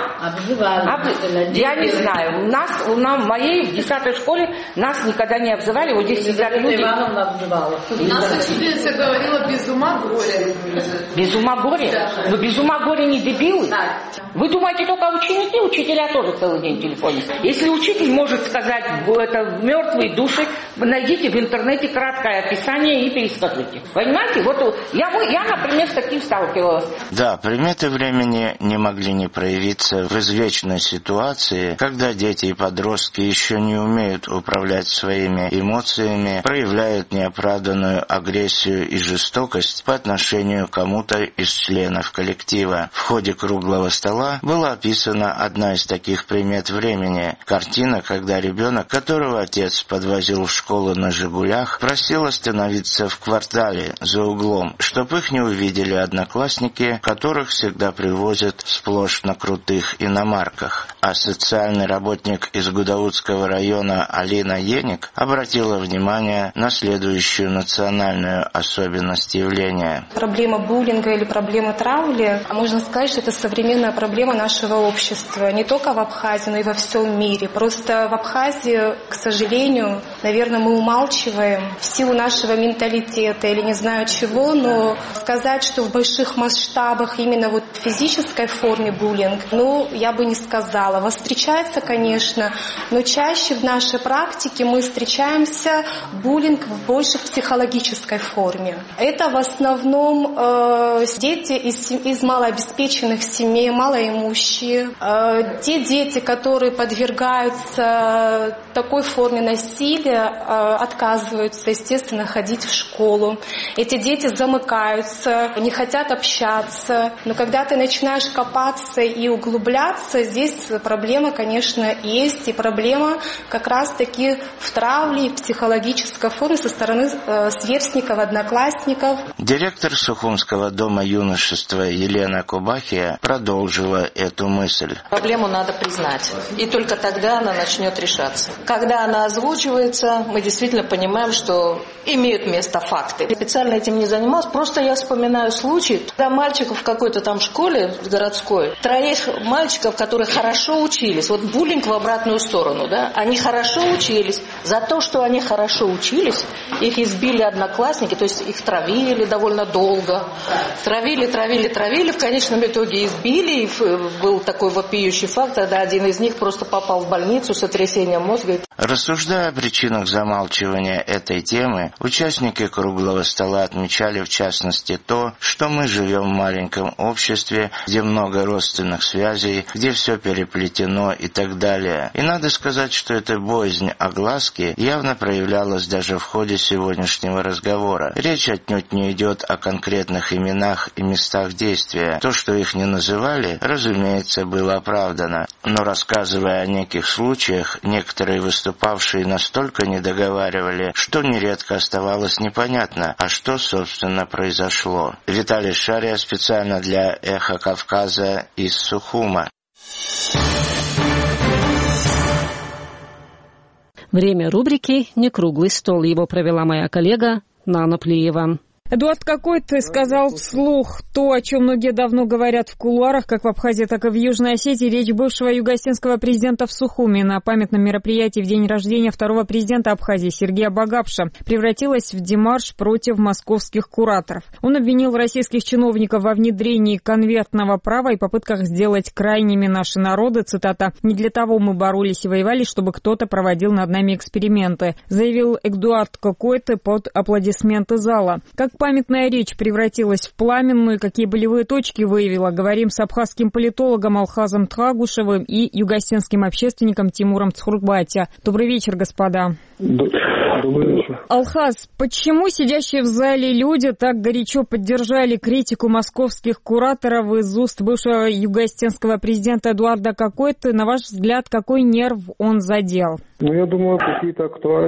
Обзывали. Я не знаю. В моей в 10-й школе нас никогда не обзывали. Вот здесь сидят люди. Нас учительница говорила: без ума горе. Без ума горе? Да. Но без ума горе не дебилы. Да. Вы думаете, только ученики? Учителя тоже целый день в телефоне. Если учитель может сказать: это мертвые души, найдите в интернете краткое описание и перескажите. Понимаете? Вот я, например, с таким сталкивалась. Да, приметы времени не могли не проявиться в извечной ситуации, когда дети и подростки еще не умеют управлять своими эмоциями, проявляют неоправданную агрессию и жестокость по отношению к кому-то из членов коллектива. В ходе круглого стола была описана одна из таких примет времени. Картина, когда ребенок, которого отец подвозил в школу на «Жигулях», просил остановиться в квартале за углом, чтоб их не увидели одноклассники, которых всегда привозят сплошь на крутых иномарках. А социальный работник из Гудаутского района Алина Еник обратила внимание на следующую национальную особенность явления. Проблема буллинга или проблема травли, можно сказать, что это современная проблема нашего общества. Не только в Абхазии, но и во всем мире. Просто в Абхазии, к сожалению, наверное, мы умалчиваем в силу нашего менталитета или не знаю чего, но сказать, что в больших масштабах именно вот в физической форме буллинг, я бы не сказала. Встречается, конечно, но чаще в нашей практике мы встречаемся буллинг в больше психологической форме. Это в основном дети из малообеспеченных семей, малоимущие, те дети, которые подвергаются такой форме насилия, отказываются, естественно, ходить в школу. Эти дети замыкаются, не хотят общаться. Но когда ты начинаешь копаться и углубляться, здесь проблема, конечно, есть. И проблема как раз-таки в травле, в психологической форме со стороны сверстников, одноклассников. Директор Сухумского дома юношества Елена Кубахия продолжила эту мысль. Проблему надо признать, и только тогда она начнет решаться. Когда она озвучивается, мы действительно понимаем, что имеют место факты. Специально этим не занималась, просто я вспоминаю случай, когда мальчиков в какой-то там школе городской, 3 мальчиков, которые хорошо учились, вот буллинг в обратную сторону, да, они хорошо учились, за то, что они хорошо учились, их избили одноклассники, то есть их травили довольно долго, травили, в конечном итоге избили, и был такой вопиющий факт, когда один из них просто попал в больницу с сотрясением мозга. Рассуждая о причинах замалчивания этой темы, участники круглого стола отмечали в частности то, что мы живем в маленьком обществе, где много родственных связей, где все переплетено и так далее. И надо сказать, что эта боязнь огласки явно проявлялась даже в ходе сегодняшнего разговора. Речь отнюдь не идет о конкретных именах и местах действия. То, что их не называли, разумеется, было оправдано. Но рассказывая о неких случаях, некоторые выступавшие настолько не договаривали, что нередко оставалось непонятно, а что, собственно, произошло. Виталий Шария специально для «Эхо Кавказа» из Сухума. Время рубрики «Не круглый стол». Его провела моя коллега Нана Плиева. Эдуард Какой-то сказал вслух то, о чем многие давно говорят в кулуарах, как в Абхазии, так и в Южной Осетии. Речь бывшего югоосетинского президента в Сухуми на памятном мероприятии в день рождения второго президента Абхазии Сергея Багапша превратилась в демарш против московских кураторов. Он обвинил российских чиновников во внедрении конвертного права и попытках сделать крайними наши народы. Цитата: «Не для того мы боролись и воевали, чтобы кто-то проводил над нами эксперименты», заявил Эдуард Какой-то под аплодисменты зала. Как памятная речь превратилась в пламенную, какие болевые точки выявила, говорим с абхазским политологом Алхазом Тхагушевым и югосетинским общественником Тимуром Цхурбати. Добрый вечер, господа. Добрый вечер. Алхаз, почему сидящие в зале люди так горячо поддержали критику московских кураторов из уст бывшего югосетинского президента Эдуарда Какой-то? На ваш взгляд, какой нерв он задел? Я думаю, какую-то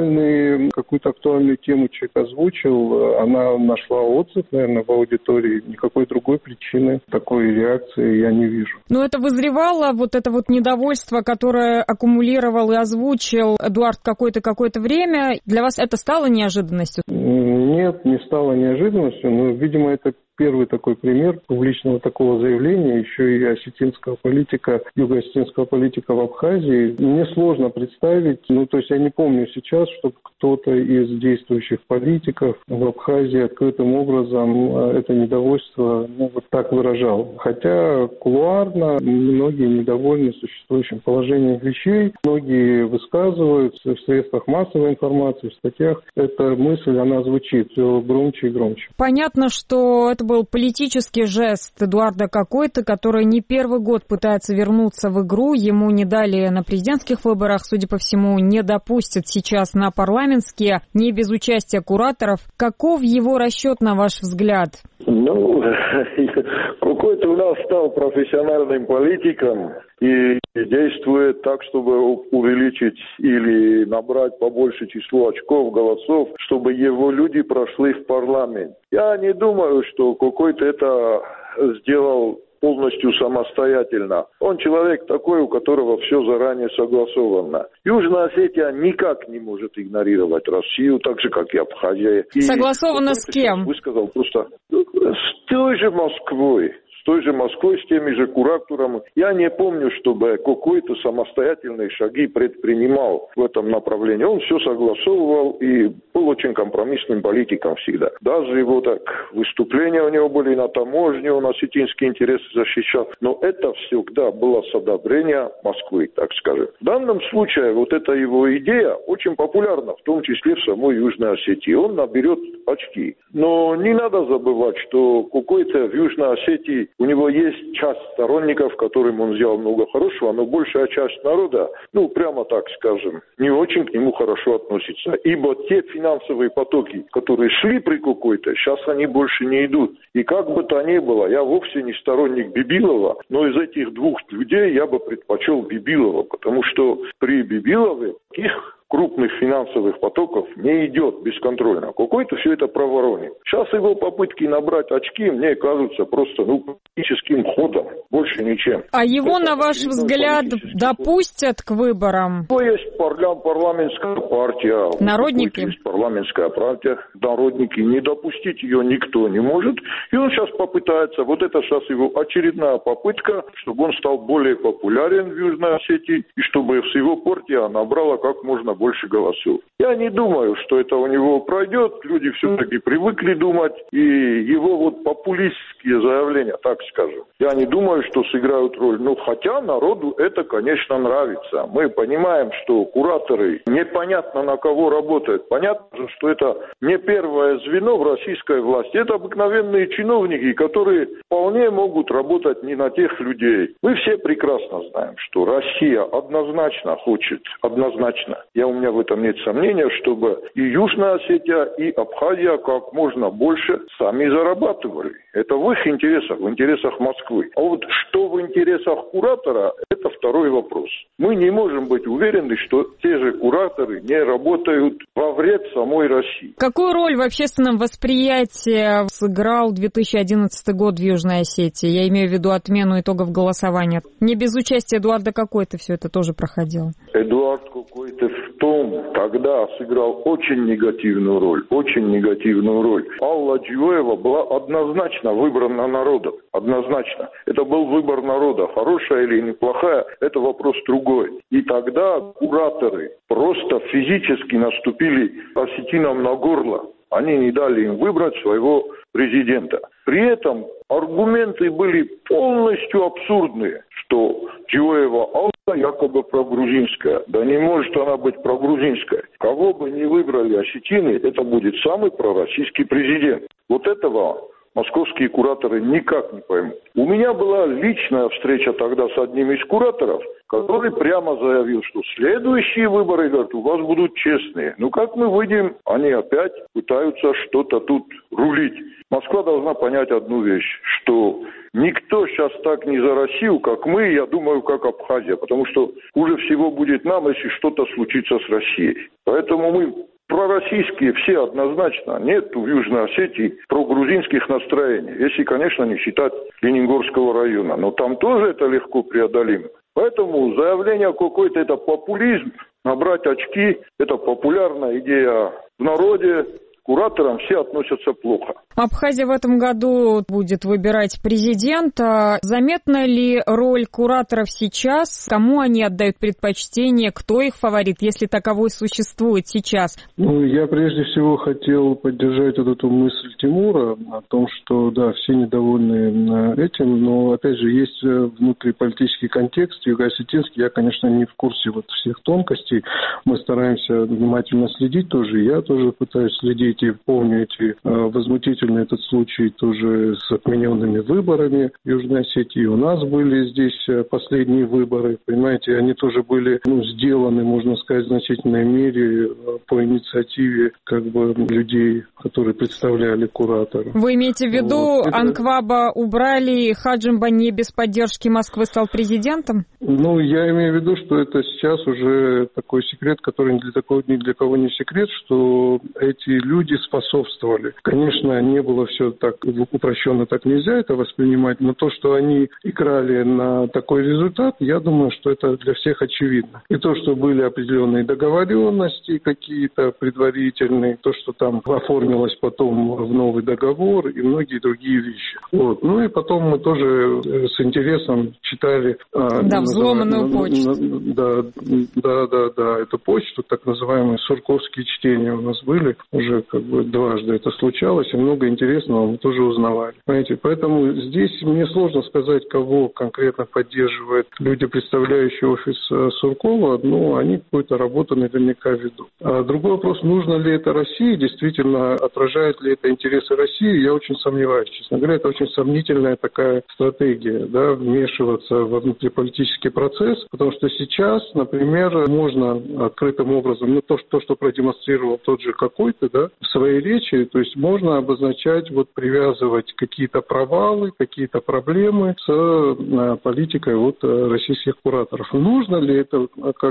актуальную тему человек озвучил. Она нашла отзыв, наверное, в аудитории. Никакой другой причины такой реакции я не вижу. Но это вызревало, это недовольство, которое аккумулировал и озвучил Эдуард какое-то время. Для вас это стало неожиданностью? Нет, не стало неожиданностью, но, видимо, это первый такой пример публичного такого заявления, еще и осетинского политика, юго-осетинского политика в Абхазии. Мне сложно представить, я не помню сейчас, чтобы кто-то из действующих политиков в Абхазии открытым образом это недовольство так выражал. Хотя кулуарно многие недовольны существующим положением вещей, многие высказываются в средствах массовой информации, в статьях. Эта мысль, она звучит все громче и громче. Понятно, что это был политический жест Эдуарда Какой-то, который не первый год пытается вернуться в игру. Ему не дали на президентских выборах, судя по всему, не допустят сейчас на парламентские, не без участия кураторов. Каков его расчет, на ваш взгляд? Какой-то у нас стал профессиональным политиком и действует так, чтобы увеличить или набрать побольше число очков, голосов, чтобы его люди прошли в парламент. Я не думаю, что какой-то это сделал полностью самостоятельно. Он человек такой, у которого все заранее согласовано. Южная Осетия никак не может игнорировать Россию, так же, как и Абхазия. Согласовано с кем? Высказал просто с той же Москвой. С теми же кураторами. Я не помню, чтобы какой-то самостоятельные шаги предпринимал в этом направлении. Он все согласовывал и был очень компромиссным политиком всегда. Даже его выступления у него были на таможне, он осетинские интересы защищал. Но это всегда было с одобрения Москвы, так скажем. В данном случае эта его идея очень популярна, в том числе в самой Южной Осетии. Он наберет очки. Но не надо забывать, что какой-то в Южной Осетии у него есть часть сторонников, которым он сделал много хорошего, но большая часть народа, прямо так скажем, не очень к нему хорошо относится. Ибо те финансовые потоки, которые шли при какой-то, сейчас они больше не идут. И как бы то ни было, я вовсе не сторонник Бибилова, но из этих двух людей я бы предпочел Бибилова, потому что при Бибилове таких крупных финансовых потоков не идет бесконтрольно. Какой-то все это проворонит. Сейчас его попытки набрать очки, мне кажутся просто политическим ходом, больше ничем. А его, на ваш взгляд, допустят к выборам? Есть парламентская партия. Народники? Есть парламентская партия. Народники. Не допустить ее никто не может. И он сейчас попытается, это сейчас его очередная попытка, чтобы он стал более популярен в Южной Осетии, и чтобы с его партия набрала как можно больше голосов. Я не думаю, что это у него пройдет. Люди все-таки привыкли думать. И его популистские заявления, так скажем, я не думаю, что сыграют роль. Хотя народу это, конечно, нравится. Мы понимаем, что кураторы непонятно на кого работают. Понятно, что это не первое звено в российской власти. Это обыкновенные чиновники, которые вполне могут работать не на тех людей. Мы все прекрасно знаем, что Россия однозначно хочет, у меня в этом нет сомнения, чтобы и Южная Осетия, и Абхазия как можно больше сами зарабатывали. Это в их интересах, в интересах Москвы. А что в интересах куратора, это второй вопрос. Мы не можем быть уверены, что те же кураторы не работают во вред самой России. Какую роль в общественном восприятии сыграл 2011 год в Южной Осетии? Я имею в виду отмену итогов голосования. Не без участия Эдуарда Какой-то все это тоже проходило. Эдуард Какой-то том тогда сыграл очень негативную роль. Алла Дживоева была однозначно выбрана народом. Однозначно. Это был выбор народа. Хорошая или неплохая, это вопрос другой. И тогда кураторы просто физически наступили осетинам на горло. Они не дали им выбрать своего президента. При этом аргументы были полностью абсурдные, что Дживоева Алла якобы прогрузинская. Да не может она быть прогрузинской. Кого бы ни выбрали осетины, это будет самый пророссийский президент. Вот этого московские кураторы никак не поймут. У меня была личная встреча тогда с одним из кураторов, который прямо заявил, что следующие выборы, говорят, у вас будут честные. Ну как мы выйдем, они опять пытаются что-то тут рулить. Москва должна понять одну вещь, что никто сейчас так не за Россию, как мы, я думаю, как Абхазия. Потому что хуже всего будет нам, если что-то случится с Россией. Поэтому мы пророссийские все однозначно. Нет в Южной Осетии прогрузинских настроений. Если, конечно, не считать Ленингорского района. Но там тоже это легко преодолимо. Поэтому заявление какой-то это популизм, набрать очки, это популярная идея в народе. К кураторам все относятся плохо. Абхазия в этом году будет выбирать президента. Заметна ли роль кураторов сейчас? Кому они отдают предпочтение? Кто их фаворит, если таковой существует сейчас? Я прежде всего хотел поддержать вот эту мысль Тимура о том, что, да, все недовольны этим, но, опять же, есть внутриполитический контекст юго-осетинский. Я, конечно, не в курсе вот всех тонкостей. Мы стараемся внимательно следить тоже. Я тоже пытаюсь следить и помню эти возмутительный этот случай тоже с отмененными выборами в Южной Осетии. У нас были здесь последние выборы, понимаете, они тоже были сделаны, можно сказать, в значительной мере по инициативе людей, которые представляли куратора. Вы имеете в виду, Анкваба убрали, Хаджимбани без поддержки Москвы стал президентом? Я имею в виду, что это сейчас уже такой секрет, который ни для кого не секрет, что эти люди способствовали. Конечно, не было все так упрощенно, так нельзя это воспринимать, но то, что они играли на такой результат, я думаю, что это для всех очевидно. И то, что были определенные договоренности какие-то предварительные, то, что там оформилось потом в новый договор и многие другие вещи. И потом мы тоже с интересом читали... взломанную почту. Да, эту почту, так называемые сурковские чтения у нас были, уже дважды это случалось, и много интересного мы тоже узнавали. Понимаете? Поэтому здесь мне сложно сказать, кого конкретно поддерживают люди, представляющие офис Суркова, но они какую-то работу наверняка ведут. А другой вопрос, нужно ли это России, действительно отражает ли это интересы России, я очень сомневаюсь. Честно говоря, это очень сомнительная такая стратегия, вмешиваться во внутриполитический процесс, потому что сейчас, например, можно открытым образом, то, что продемонстрировал тот же какой-то, в своей речи, то есть можно обозначать, привязывать какие-то провалы, какие-то проблемы с политикой российских кураторов. Нужно ли это,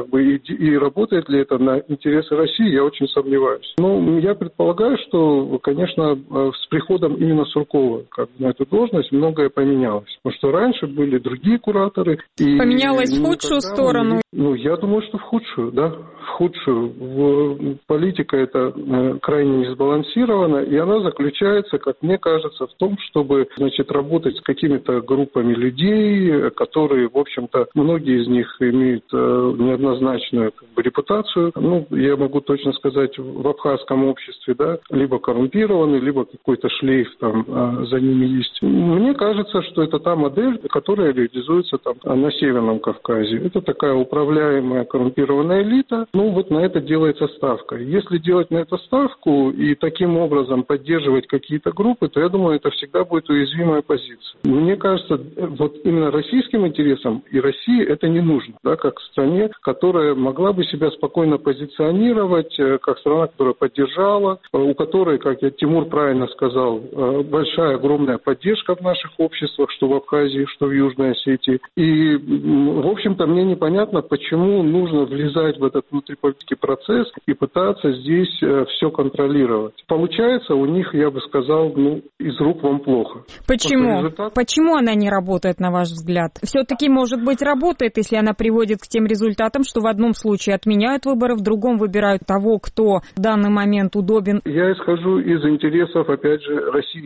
и работает ли это на интересы России, я очень сомневаюсь. Я предполагаю, что, конечно, с приходом именно Суркова на эту должность многое поменялось. Потому что раньше были другие кураторы. Поменялось в худшую сторону? Я думаю, что в худшую, в худшую. Политика это крайне не сбалансирована, и она заключается, как мне кажется, в том, чтобы, работать с какими-то группами людей, которые, в общем-то, многие из них имеют неоднозначную репутацию. Я могу точно сказать, в абхазском обществе, либо коррумпированы, либо какой-то шлейф там за ними есть. Мне кажется, что это та модель, которая реализуется на Северном Кавказе. Это такая управляемая коррумпированная элита. На это делается ставка. Если делать на это ставку и таким образом поддерживать какие-то группы, то я думаю, это всегда будет уязвимая позиция. Мне кажется, именно российским интересам и России это не нужно, как стране, которая могла бы себя спокойно позиционировать, как страна, которая поддержала, у которой, как Тимур правильно сказал, большая, огромная поддержка в наших обществах, что в Абхазии, что в Южной Осетии. И, в общем-то, мне непонятно, почему нужно влезать в этот внутриполитический процесс и пытаться здесь все контролировать. Получается у них, я бы сказал, из рук вон плохо. Почему? Почему она не работает, на ваш взгляд? Все-таки, может быть, работает, если она приводит к тем результатам, что в одном случае отменяют выборы, в другом выбирают того, кто в данный момент удобен. Я исхожу из интересов, опять же,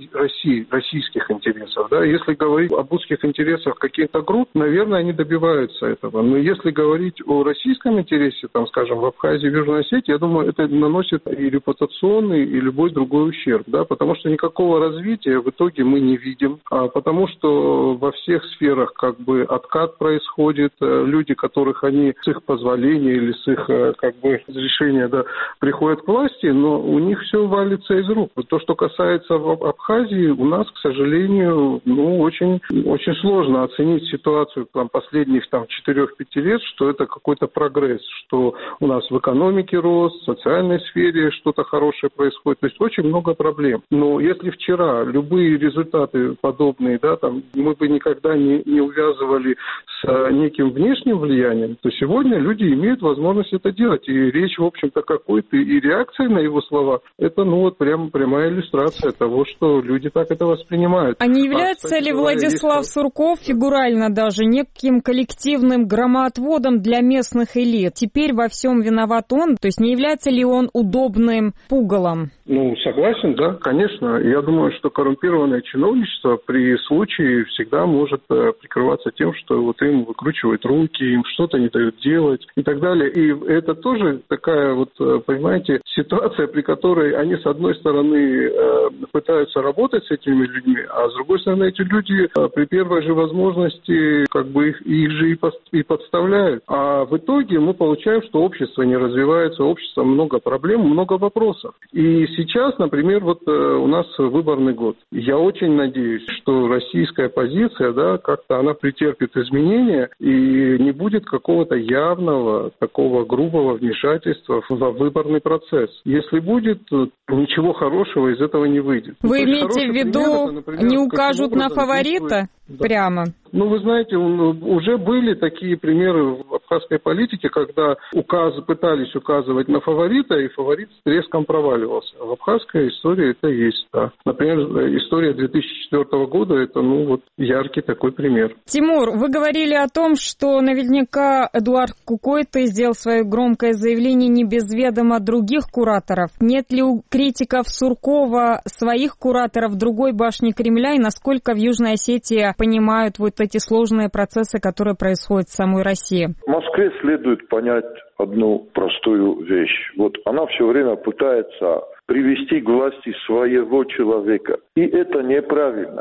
российских интересов. Да? Если говорить об узких интересах каких-то групп, наверное, они добиваются этого. Но если говорить о российском интересе, там, скажем, в Абхазии, в Южной Осетии, я думаю, это наносит и репутационный, и любой другой ущерб. Да? Потому что никакого развития в итоге мы не видим. Потому что во всех сферах как бы откат происходит. Люди, которых они с их позволения или с их как бы разрешения приходят к власти, но у них все валится из рук. То, что касается Абхазии, у нас, к сожалению, очень, очень сложно оценить ситуацию последних 4-5 лет, что это какой-то прогресс, что у нас в экономике рост, в социальной сфере что-то хорошее происходит. То есть очень много проблем. Но если вчера любые результаты подобные, мы бы никогда не увязывали с неким внешним влиянием, то сегодня люди имеют возможность это делать. И речь, в общем-то, какой-то и реакция на его слова, это, прям прямая иллюстрация того, что люди так это воспринимают. А не является ли Владислав Сурков фигурально даже неким коллективным громоотводом для местных элит? Теперь во всем виноват он, то есть не является ли он удобным пугалом? Согласен, да, конечно. Я думаю, что коррумпированное чиновничество при случае всегда может прикрываться тем, что им выкручивают руки, им что-то не дают делать и так далее. И это тоже такая понимаете, ситуация, при которой они, с одной стороны, пытаются работать с этими людьми, а с другой стороны, эти люди при первой же возможности их же и подставляют. А в итоге мы получаем, что общество не развивается, общество много проблем, много вопросов. И сейчас, например, у нас выборный год. Я очень надеюсь, что российская позиция, как-то она претерпит изменения и не будет какого-то явного, такого грубого вмешательства во выборный процесс. Если будет, ничего хорошего из этого не выйдет. Вы имеете в виду, не укажут на фаворита прямо? Вы знаете, уже были такие примеры в абхазской политике, когда пытались указывать на фаворита, и фаворит с треском проваливался. В абхазской истории это есть, да. Например, история 2004 года, это, яркий такой пример. Тимур, вы говорили о том, что наверняка Эдуард Кукойты сделал свое громкое заявление не без ведома других кураторов. Нет ли у критиков Суркова своих кураторов в другой башне Кремля, и насколько в Южной Осетии понимают эти сложные процессы, которые происходят в самой России? В Москве следует понять одну простую вещь. Она все время пытается привести к власти своего человека. И это неправильно.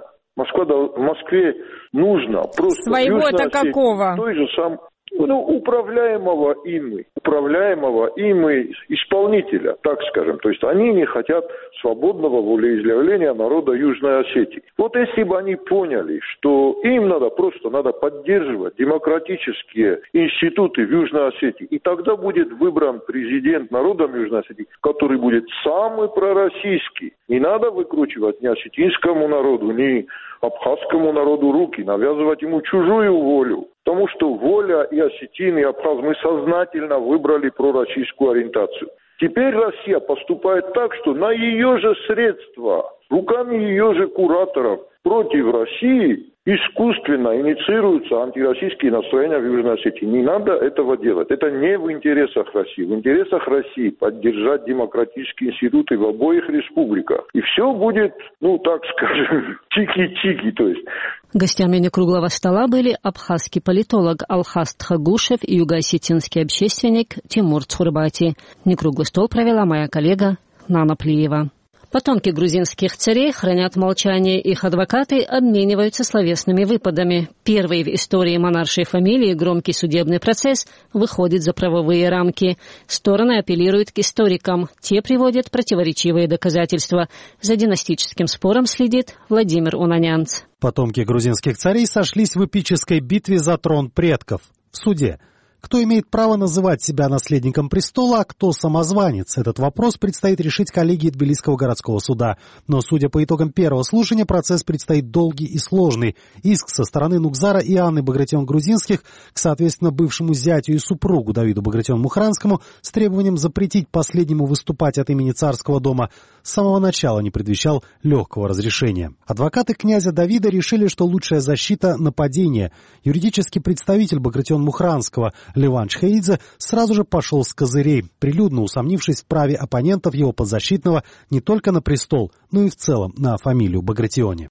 В Москве нужно просто... Своего это какого? Той же самой... управляемого ими исполнителя, так скажем. То есть они не хотят свободного волеизъявления народа Южной Осетии. Если бы они поняли, что им надо поддерживать демократические институты в Южной Осетии, и тогда будет выбран президент народом Южной Осетии, который будет самый пророссийский. Не надо выкручивать ни осетинскому народу, ни абхазскому народу руки, навязывать ему чужую волю. Потому что воля и осетин, и абхаз, мы сознательно выбрали пророссийскую ориентацию. Теперь Россия поступает так, что на ее же средства, руками ее же кураторов против России искусственно инициируются антироссийские настроения в Южной Осетии. Не надо этого делать. Это не в интересах России. В интересах России поддержать демократические институты в обоих республиках. И все будет, так скажем, чики-чики. Гостями некруглого стола были абхазский политолог Алхас Тхагушев и югоосетинский общественник Тимур Цхурбати. Некруглый стол провела моя коллега Нана Плиева. Потомки грузинских царей хранят молчание, их адвокаты обмениваются словесными выпадами. Первый в истории монаршей фамилии громкий судебный процесс выходит за правовые рамки. Стороны апеллируют к историкам, те приводят противоречивые доказательства. За династическим спором следит Владимир Унанянц. Потомки грузинских царей сошлись в эпической битве за трон предков в суде. Кто имеет право называть себя наследником престола, а кто самозванец? Этот вопрос предстоит решить коллегии Тбилисского городского суда. Но, судя по итогам первого слушания, процесс предстоит долгий и сложный. Иск со стороны Нугзара и Анны Багратион-Грузинских к, соответственно, бывшему зятю и супругу Давиду Багратион-Мухранскому с требованием запретить последнему выступать от имени царского дома с самого начала не предвещал легкого разрешения. Адвокаты князя Давида решили, что лучшая защита – нападение. Юридический представитель Багратион-Мухранского Леван Чхеидзе сразу же пошел с козырей, прилюдно усомнившись в праве оппонентов его подзащитного не только на престол, но и в целом на фамилию Багратиони.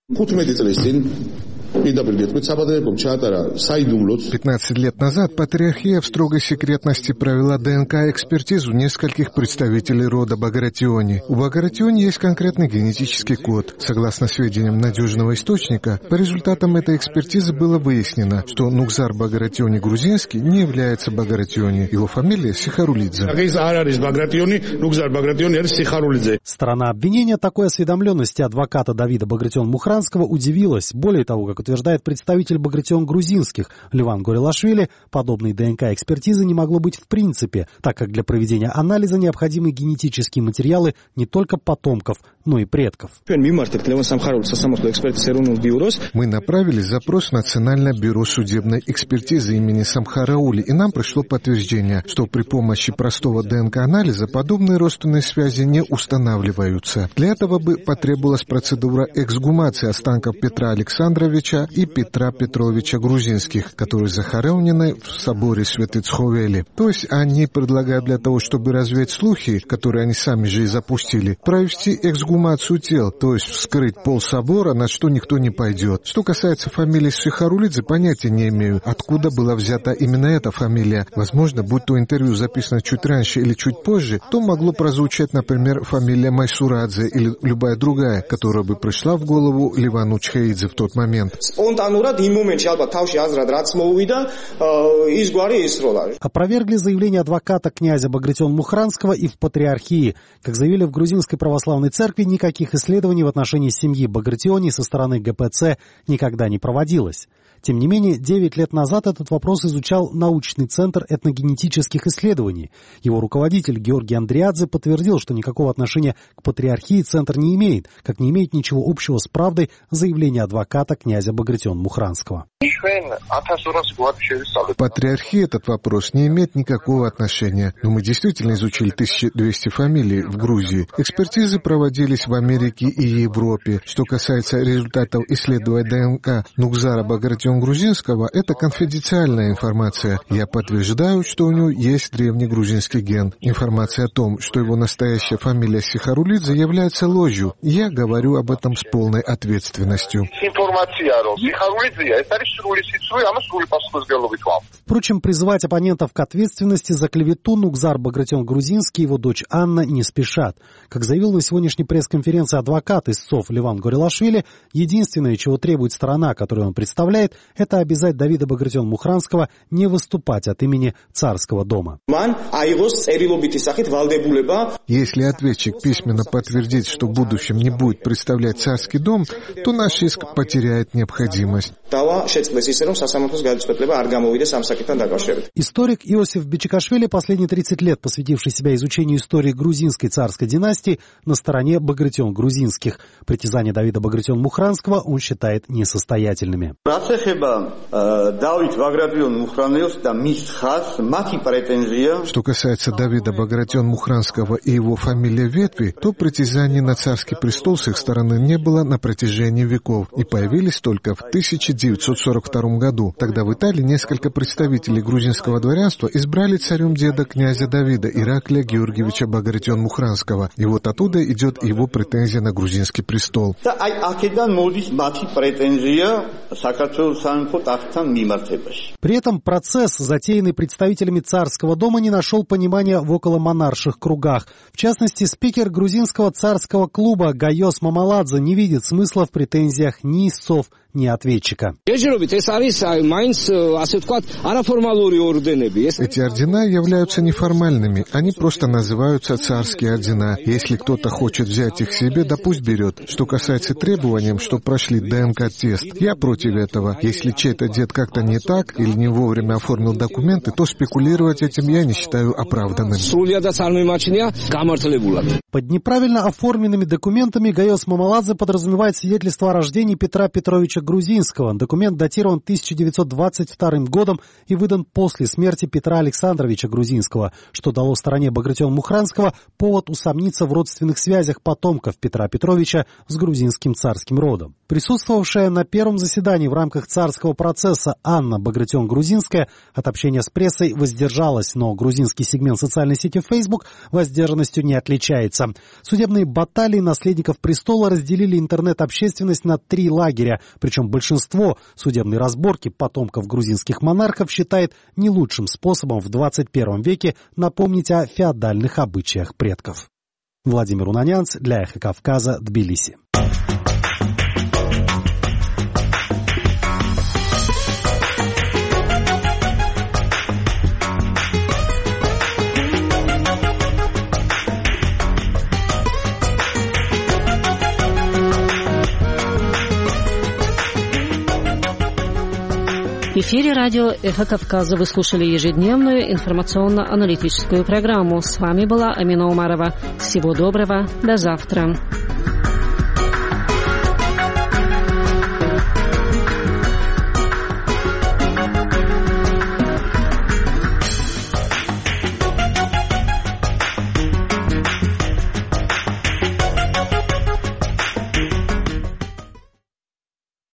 15 лет назад патриархия в строгой секретности провела ДНК-экспертизу нескольких представителей рода Багратиони. У Багратиони есть конкретный генетический код. Согласно сведениям надежного источника, по результатам этой экспертизы было выяснено, что Нугзар Багратиони-Грузинский не является Багратиони. Его фамилия Сихарулидзе. Сторона обвинения такой осведомленности адвоката Давида Багратион-Мухранского удивилась. Более того, как утверждает представитель Багратион-Грузинских Леван Горелашвили, подобной ДНК-экспертизы не могло быть в принципе, так как для проведения анализа необходимы генетические материалы не только потомков, но и предков. Мы направили запрос в Национальное бюро судебной экспертизы имени Самхараули, и нам пришло подтверждение, что при помощи простого ДНК-анализа подобные родственные связи не устанавливаются. Для этого бы потребовалась процедура эксгумации останков Петра Александровича и Петра Петровича Грузинских, которые захоронены в соборе Святыцховели. То есть они предлагают для того, чтобы развеять слухи, которые они сами же и запустили, провести эксгумацию тел, то есть вскрыть пол собора, на что никто не пойдет. Что касается фамилии Сихарулидзе, понятия не имею, откуда была взята именно эта фамилия. Возможно, будь то интервью записано чуть раньше или чуть позже, то могло прозвучать, например, фамилия Майсурадзе или любая другая, которая бы пришла в голову Левану Чхеидзе в тот момент. Опровергли заявление адвоката князя Багратион-Мухранского и в патриархии. Как заявили в Грузинской православной церкви, никаких исследований в отношении семьи Багратиони со стороны ГПЦ никогда не проводилось. Тем не менее, 9 лет назад этот вопрос изучал научный центр этногенетических исследований. Его руководитель Георгий Андриадзе подтвердил, что никакого отношения к патриархии центр не имеет, как не имеет ничего общего с правдой заявление адвоката князя Багратион-Мухранского. К патриархии этот вопрос не имеет никакого отношения. Но мы действительно изучили 1200 фамилий в Грузии. Экспертизы проводились в Америке и Европе. Что касается результатов исследования ДНК Нугзара Багратион-Грузинского, это конфиденциальная информация. Я подтверждаю, что у него есть древнегрузинский ген. Информация о том, что его настоящая фамилия Сихарулидзе, является ложью. Я говорю об этом с полной ответственностью. Впрочем, призывать оппонентов к ответственности за клевету Нугзар Багратион-Грузинский и его дочь Анна не спешат. Как заявил на сегодняшней пресс-конференции адвокат из СОВ Леван Горелашвили, единственное, чего требует сторона, которую он представляет, это обязать Давида Багратион-Мухранского не выступать от имени царского дома. Если ответчик письменно подтвердит, что в будущем не будет представлять царский дом, то наш иск потеряет необходимость. Историк Иосиф Бичикашвили, последние 30 лет посвятивший себя изучению истории грузинской царской династии, на стороне Багратион-Грузинских. Притязания Давида Багратион-Мухранского он считает несостоятельными. Что касается Давида Багратион-Мухранского и его фамилии ветви, то притязаний на царский престол с их стороны не было на протяжении веков и появились только в 1942 году. Тогда в Италии несколько представителей грузинского дворянства избрали царем деда князя Давида Ираклия Георгиевича Багратион-Мухранского. И вот оттуда идет его претензия на грузинский престол. При этом процесс, затеянный представителями царского дома, не нашел понимания в околомонарших кругах. В частности, спикер грузинского царского клуба Гайос Мамаладзе не видит смысла в претензиях ни истцов, ни ответчика. Эти ордена являются неформальными, они просто называются царские ордена. Если кто-то хочет взять их себе, да пусть берет. Что касается требований, что прошли ДНК-тест, я против этого. Если чей-то дед как-то не так или не вовремя оформил документы, то спекулировать этим я не считаю оправданным. Под неправильно оформленными документами Гайос Мамаладзе подразумевает свидетельство о рождении Петра Петровича Грузинского. Документ датирован 1922 годом и выдан после смерти Петра Александровича Грузинского, что дало стороне Багратиона-Мухранского повод усомниться в родственных связях потомков Петра Петровича с грузинским царским родом. Присутствовавшая на первом заседании в рамках царского процесса Анна Багратион-Грузинская от общения с прессой воздержалась, но грузинский сегмент социальной сети Facebook воздержанностью не отличается. Судебные баталии наследников престола разделили интернет-общественность на 3 лагеря, причем большинство судебной разборки потомков грузинских монархов считает не лучшим способом в 21 веке напомнить о феодальных обычаях предков. Владимир Унанянц для Эхо Кавказа, Тбилиси. В эфире радио «Эхо Кавказа» вы слушали ежедневную информационно-аналитическую программу. С вами была Амина Умарова. Всего доброго, до завтра.